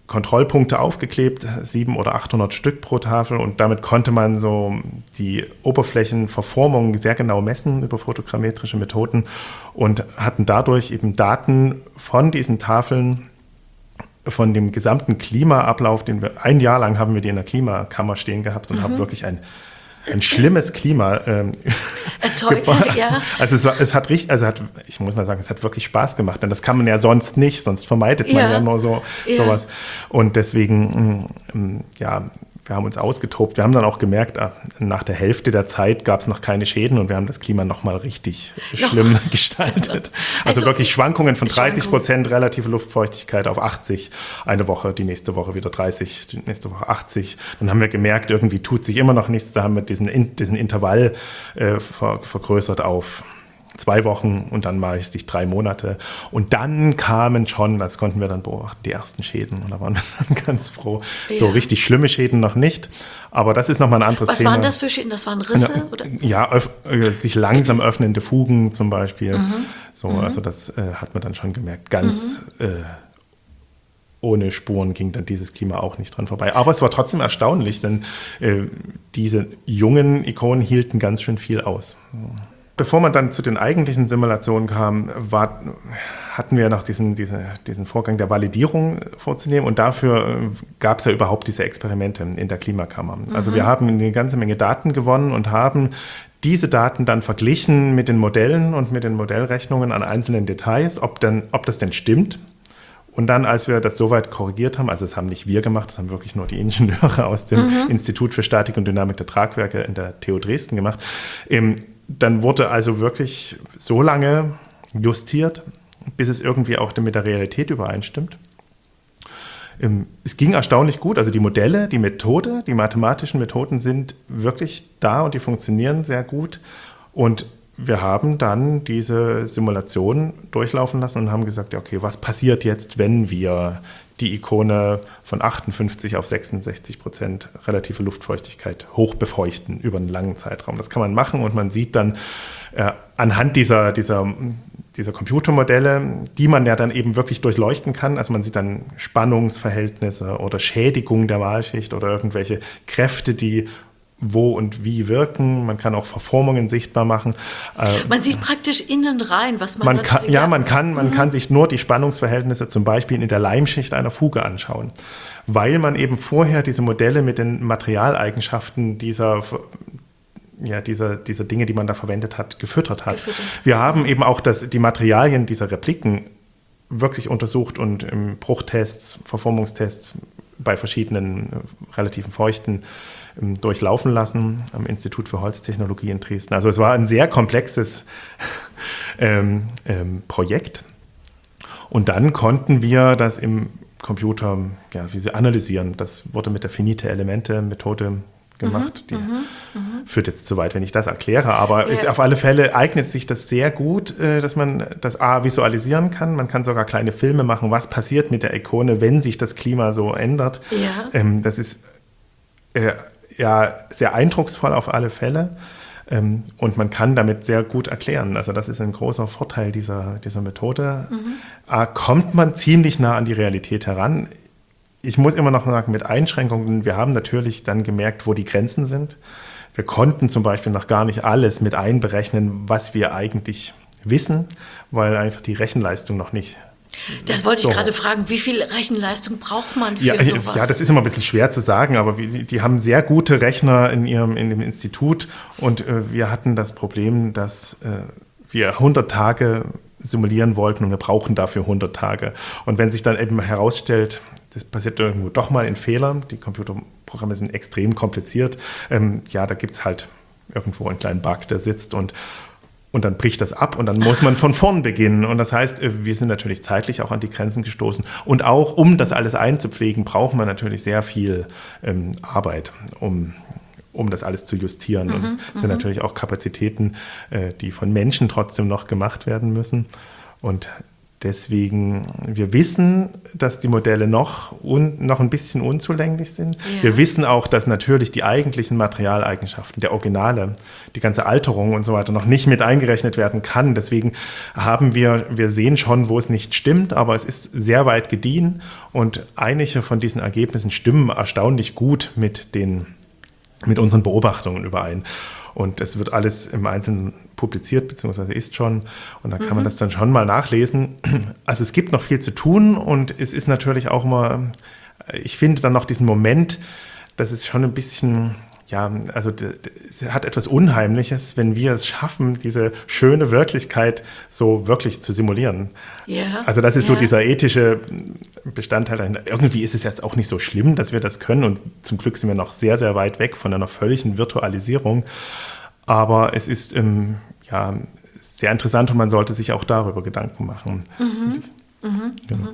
Kontrollpunkte aufgeklebt, siebenhundert oder achthundert Stück pro Tafel, und damit konnte man so die Oberflächenverformung sehr genau messen über fotogrammetrische Methoden und hatten dadurch eben Daten von diesen Tafeln, von dem gesamten Klimaablauf, den wir ein Jahr lang haben wir die in der Klimakammer stehen gehabt und mhm. haben wirklich ein ein schlimmes Klima ähm, erzeugt, ja. Also es, war, es hat richtig, also hat, ich muss mal sagen, es hat wirklich Spaß gemacht, denn das kann man ja sonst nicht, sonst vermeidet man ja, ja nur so ja. sowas. Und deswegen, ähm, ja, wir haben uns ausgetobt. Wir haben dann auch gemerkt, nach der Hälfte der Zeit gab es noch keine Schäden und wir haben das Klima nochmal richtig noch. schlimm gestaltet. Also, also wirklich Schwankungen von dreißig Prozent relative Luftfeuchtigkeit auf achtzig. Eine Woche, die nächste Woche wieder dreißig, die nächste Woche achtzig. Dann haben wir gemerkt, irgendwie tut sich immer noch nichts. Da haben wir diesen, diesen Intervall äh, ver, vergrößert auf zwei Wochen und dann meist drei Monate. Und dann kamen schon, das konnten wir dann beobachten, die ersten Schäden. Und da waren wir dann ganz froh. Ja. So richtig schlimme Schäden noch nicht. Aber das ist nochmal ein anderes Was Thema. Was waren das für Schäden? Das waren Risse? Oder? Ja, öff, äh, sich langsam öffnende Fugen zum Beispiel. Mhm. So, mhm. Also das äh, hat man dann schon gemerkt. Ganz mhm. äh, ohne Spuren ging dann dieses Klima auch nicht dran vorbei. Aber es war trotzdem erstaunlich, denn äh, diese jungen Ikonen hielten ganz schön viel aus. So. Bevor man dann zu den eigentlichen Simulationen kam, war, hatten wir noch diesen, diese, diesen Vorgang der Validierung vorzunehmen. Und dafür gab es ja überhaupt diese Experimente in der Klimakammer. Mhm. Also wir haben eine ganze Menge Daten gewonnen und haben diese Daten dann verglichen mit den Modellen und mit den Modellrechnungen an einzelnen Details, ob, denn, ob das denn stimmt. Und dann, als wir das soweit korrigiert haben, also das haben nicht wir gemacht, das haben wirklich nur die Ingenieure aus dem mhm. Institut für Statik und Dynamik der Tragwerke in der T U Dresden gemacht, ähm, dann wurde also wirklich so lange justiert, bis es irgendwie auch mit der Realität übereinstimmt. Es ging erstaunlich gut, also die Modelle, die Methode, die mathematischen Methoden sind wirklich da und die funktionieren sehr gut. Und wir haben dann diese Simulation durchlaufen lassen und haben gesagt, ja, okay, was passiert jetzt, wenn wir die Ikone von achtundfünfzig auf sechsundsechzig Prozent relative Luftfeuchtigkeit hochbefeuchten über einen langen Zeitraum. Das kann man machen und man sieht dann äh, anhand dieser, dieser, dieser Computermodelle, die man ja dann eben wirklich durchleuchten kann, also man sieht dann Spannungsverhältnisse oder Schädigung der Walschicht oder irgendwelche Kräfte, die wo und wie wirken. Man kann auch Verformungen sichtbar machen. Man sieht praktisch innen rein, was man, man kann. Ja, man kann, man mhm. kann sich nur die Spannungsverhältnisse zum Beispiel in der Leimschicht einer Fuge anschauen, weil man eben vorher diese Modelle mit den Materialeigenschaften dieser Ja, dieser, dieser Dinge, die man da verwendet hat, gefüttert hat. Gefüttert. Wir haben eben auch das, die Materialien dieser Repliken wirklich untersucht und im Bruchtests, Verformungstests bei verschiedenen äh, relativen Feuchten ähm, durchlaufen lassen am Institut für Holztechnologie in Dresden. Also es war ein sehr komplexes ähm, ähm, Projekt. Und dann konnten wir das im Computer ja, wie sie analysieren. Das wurde mit der Finite-Elemente-Methode gemacht. Die mhm, führt jetzt zu weit, wenn ich das erkläre, aber ja. ist auf alle Fälle eignet sich das sehr gut, dass man das A visualisieren kann. Man kann sogar kleine Filme machen, was passiert mit der Ikone, wenn sich das Klima so ändert. Ja. Das ist äh, ja sehr eindrucksvoll auf alle Fälle ähm, und man kann damit sehr gut erklären. Also das ist ein großer Vorteil dieser, dieser Methode. Mhm. A, kommt man ziemlich nah an die Realität heran. Ich muss immer noch sagen, mit Einschränkungen, wir haben natürlich dann gemerkt, wo die Grenzen sind. Wir konnten zum Beispiel noch gar nicht alles mit einberechnen, was wir eigentlich wissen, weil einfach die Rechenleistung noch nicht. Das wollte so. ich gerade fragen, wie viel Rechenleistung braucht man für ja, sowas? Ja, das ist immer ein bisschen schwer zu sagen, aber die, die haben sehr gute Rechner in ihrem in dem Institut und äh, wir hatten das Problem, dass äh, wir hundert Tage simulieren wollten und wir brauchen dafür hundert Tage. Und wenn sich dann eben herausstellt, das passiert irgendwo doch mal in Fehlern, die Computerprogramme sind extrem kompliziert, ähm, ja, da gibt es halt irgendwo einen kleinen Bug, der sitzt und, und dann bricht das ab und dann muss man von vorn beginnen. Und das heißt, wir sind natürlich zeitlich auch an die Grenzen gestoßen. Und auch, um das alles einzupflegen, braucht man natürlich sehr viel ähm, Arbeit, um um das alles zu justieren. Mhm, und es sind mhm. natürlich auch Kapazitäten, äh, die von Menschen trotzdem noch gemacht werden müssen. Und Deswegen, wir wissen, dass die Modelle noch, un, noch ein bisschen unzulänglich sind. Ja. Wir wissen auch, dass natürlich die eigentlichen Materialeigenschaften, der Originale, die ganze Alterung und so weiter noch nicht mit eingerechnet werden kann. Deswegen haben wir, wir sehen schon, wo es nicht stimmt, aber es ist sehr weit gediehen und einige von diesen Ergebnissen stimmen erstaunlich gut mit den, mit unseren Beobachtungen überein. Und es wird alles im Einzelnen publiziert, beziehungsweise ist schon. Und da kann mhm. man das dann schon mal nachlesen. Also es gibt noch viel zu tun und es ist natürlich auch immer, ich finde dann noch diesen Moment, dass es schon ein bisschen, ja, also es hat etwas Unheimliches, wenn wir es schaffen, diese schöne Wirklichkeit so wirklich zu simulieren. Ja. Also das ist ja. so dieser ethische Bestandteil dahinter. Irgendwie ist es jetzt auch nicht so schlimm, dass wir das können und zum Glück sind wir noch sehr, sehr weit weg von einer völligen Virtualisierung. Aber es ist ähm, ja, sehr interessant und man sollte sich auch darüber Gedanken machen. Mhm. Mhm. Genau.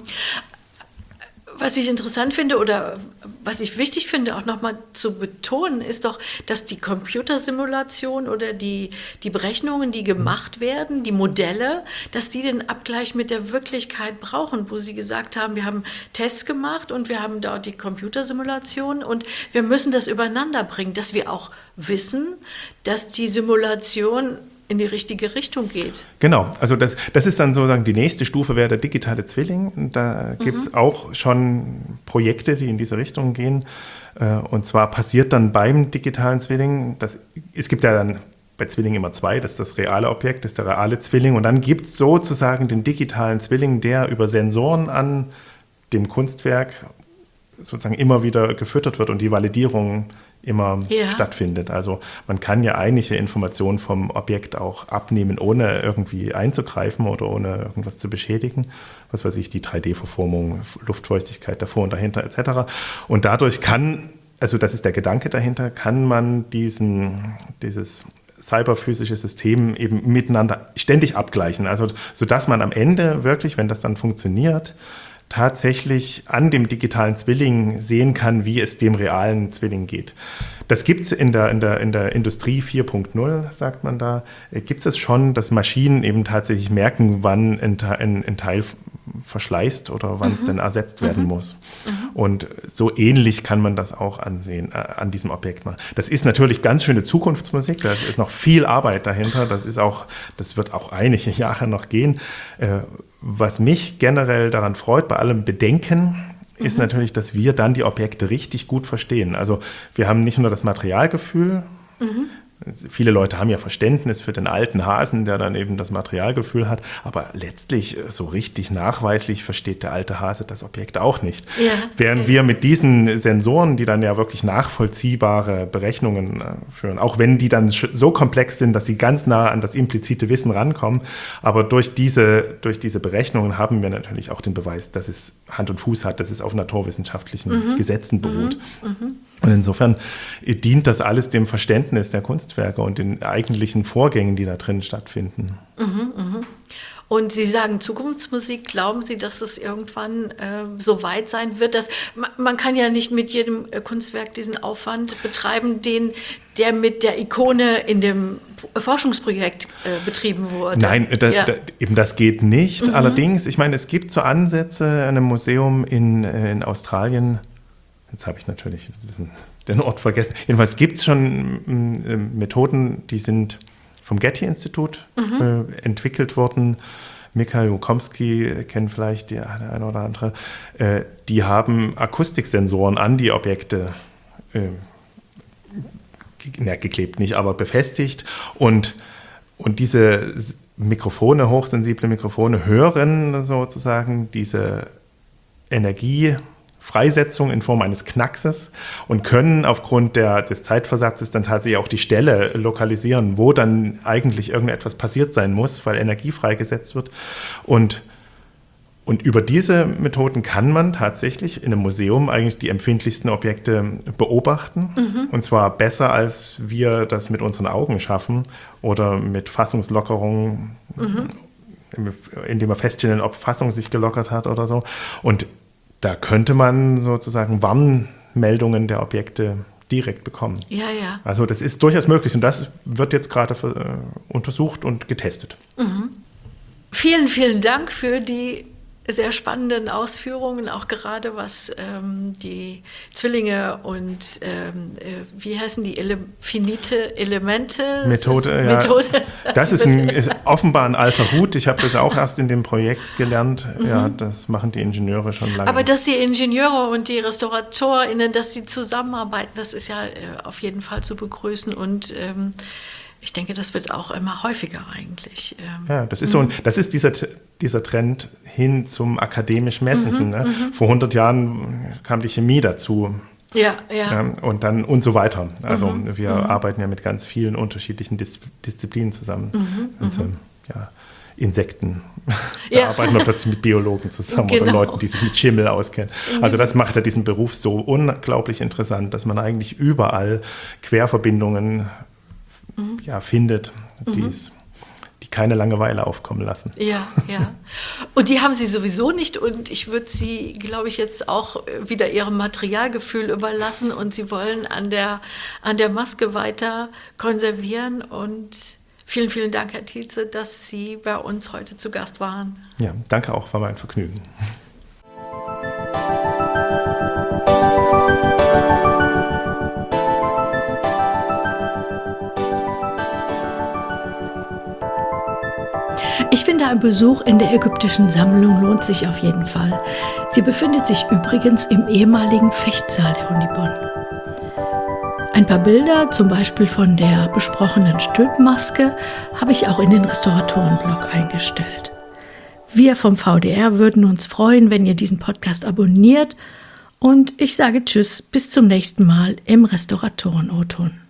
Was ich interessant finde oder was ich wichtig finde, auch nochmal zu betonen, ist doch, dass die Computersimulation oder die, die Berechnungen, die gemacht werden, die Modelle, dass die den Abgleich mit der Wirklichkeit brauchen, wo Sie gesagt haben, wir haben Tests gemacht und wir haben dort die Computersimulation und wir müssen das übereinander bringen, dass wir auch wissen, dass die Simulation in die richtige Richtung geht. Genau, also das, das ist dann sozusagen die nächste Stufe, wäre der digitale Zwilling. Da gibt es mhm. auch schon Projekte, die in diese Richtung gehen. Und zwar passiert dann beim digitalen Zwilling, das, es gibt ja dann bei Zwillingen immer zwei, das ist das reale Objekt, das ist der reale Zwilling. Und dann gibt es sozusagen den digitalen Zwilling, der über Sensoren an dem Kunstwerk sozusagen immer wieder gefüttert wird und die Validierung immer ja. stattfindet. Also man kann ja einige Informationen vom Objekt auch abnehmen, ohne irgendwie einzugreifen oder ohne irgendwas zu beschädigen. Was weiß ich, die drei D-Verformung, Luftfeuchtigkeit davor und dahinter et cetera. Und dadurch kann, also das ist der Gedanke dahinter, kann man diesen, dieses cyberphysische System eben miteinander ständig abgleichen. Also sodass man am Ende wirklich, wenn das dann funktioniert, tatsächlich an dem digitalen Zwilling sehen kann, wie es dem realen Zwilling geht. Das gibt es in der, in, der, in der Industrie vier Punkt null, sagt man da, gibt es schon, dass Maschinen eben tatsächlich merken, wann ein, ein, ein Teil verschleißt oder wann mhm. es denn ersetzt werden mhm. muss. Mhm. Und so ähnlich kann man das auch ansehen, äh, an diesem Objekt mal. Das ist natürlich ganz schöne Zukunftsmusik, da ist noch viel Arbeit dahinter, das ist auch, das wird auch einige Jahre noch gehen. Äh, was mich generell daran freut, bei allem Bedenken, ist mhm. natürlich, dass wir dann die Objekte richtig gut verstehen. Also wir haben nicht nur das Materialgefühl, mhm. viele Leute haben ja Verständnis für den alten Hasen, der dann eben das Materialgefühl hat, aber letztlich so richtig nachweislich versteht der alte Hase das Objekt auch nicht. Ja. Während wir mit diesen Sensoren, die dann ja wirklich nachvollziehbare Berechnungen führen, auch wenn die dann so komplex sind, dass sie ganz nah an das implizite Wissen rankommen, aber durch diese, durch diese Berechnungen haben wir natürlich auch den Beweis, dass es Hand und Fuß hat, dass es auf naturwissenschaftlichen mhm. Gesetzen beruht. Mhm. Mhm. Und insofern dient das alles dem Verständnis der Kunstwerke und den eigentlichen Vorgängen, die da drin stattfinden. Mhm, mh. Und Sie sagen Zukunftsmusik, glauben Sie, dass es irgendwann äh, so weit sein wird, dass man, man kann ja nicht mit jedem äh, Kunstwerk diesen Aufwand betreiben, den der mit der Ikone in dem Forschungsprojekt äh, betrieben wurde. Nein, da, ja. da, eben das geht nicht. Mhm. Allerdings, ich meine, es gibt so Ansätze in einem Museum in, in Australien. Jetzt habe ich natürlich den Ort vergessen. Jedenfalls gibt es schon äh, Methoden, die sind vom Getty-Institut mhm. äh, entwickelt worden. Mikhail Łukomski kennen vielleicht die, der eine oder andere. Äh, die haben Akustiksensoren an die Objekte äh, ge- na, geklebt, nicht, aber befestigt. Und, und diese Mikrofone, hochsensible Mikrofone, hören sozusagen diese Energie Freisetzung in Form eines Knackses und können aufgrund der, des Zeitversatzes dann tatsächlich auch die Stelle lokalisieren, wo dann eigentlich irgendetwas passiert sein muss, weil Energie freigesetzt wird. Und, und über diese Methoden kann man tatsächlich in einem Museum eigentlich die empfindlichsten Objekte beobachten. Mhm. Und zwar besser, als wir das mit unseren Augen schaffen oder mit Fassungslockerungen, mhm. indem wir feststellen, ob Fassung sich gelockert hat oder so. Und da könnte man sozusagen Warnmeldungen der Objekte direkt bekommen. Ja, ja. Also das ist durchaus möglich und das wird jetzt gerade äh, untersucht und getestet. Mhm. Vielen, vielen Dank für die sehr spannenden Ausführungen, auch gerade was ähm, die Zwillinge und ähm, äh, wie heißen die Ele- finite Elemente? Methode, das ja. Methode. Das ist, ein, ist offenbar ein alter Hut. Ich habe das auch erst in dem Projekt gelernt. Mhm. Ja, das machen die Ingenieure schon lange. Aber dass die Ingenieure und die RestauratorInnen, dass die zusammenarbeiten, das ist ja äh, auf jeden Fall zu begrüßen und ähm, ich denke, das wird auch immer häufiger eigentlich. Ja, das ist so ein, das ist dieser, dieser Trend hin zum akademisch Messenden. Mhm, ne? Vor hundert Jahren kam die Chemie dazu. Ja, ja. ja und dann und so weiter. Also mhm, wir mhm. arbeiten ja mit ganz vielen unterschiedlichen Dis- Disziplinen zusammen. Mhm, also, mhm. ja, Insekten. Da ja. arbeiten wir plötzlich mit Biologen zusammen genau. oder Leuten, die sich mit Schimmel auskennen. Also das macht ja diesen Beruf so unglaublich interessant, dass man eigentlich überall Querverbindungen Mhm. Ja, findet, die's, mhm. die keine Langeweile aufkommen lassen. Ja, ja. Und die haben Sie sowieso nicht und ich würde Sie, glaube ich, jetzt auch wieder Ihrem Materialgefühl überlassen und Sie wollen an der, an der Maske weiter konservieren und vielen, vielen Dank, Herr Tietze, dass Sie bei uns heute zu Gast waren. Ja, danke auch, war mein Vergnügen. Ich finde, ein Besuch in der ägyptischen Sammlung lohnt sich auf jeden Fall. Sie befindet sich übrigens im ehemaligen Fechtsaal der Uni Bonn. Ein paar Bilder, zum Beispiel von der besprochenen Stülpmaske, habe ich auch in den Restauratorenblog eingestellt. Wir vom V D R würden uns freuen, wenn ihr diesen Podcast abonniert. Und ich sage Tschüss, bis zum nächsten Mal im Restauratoren-O-Ton.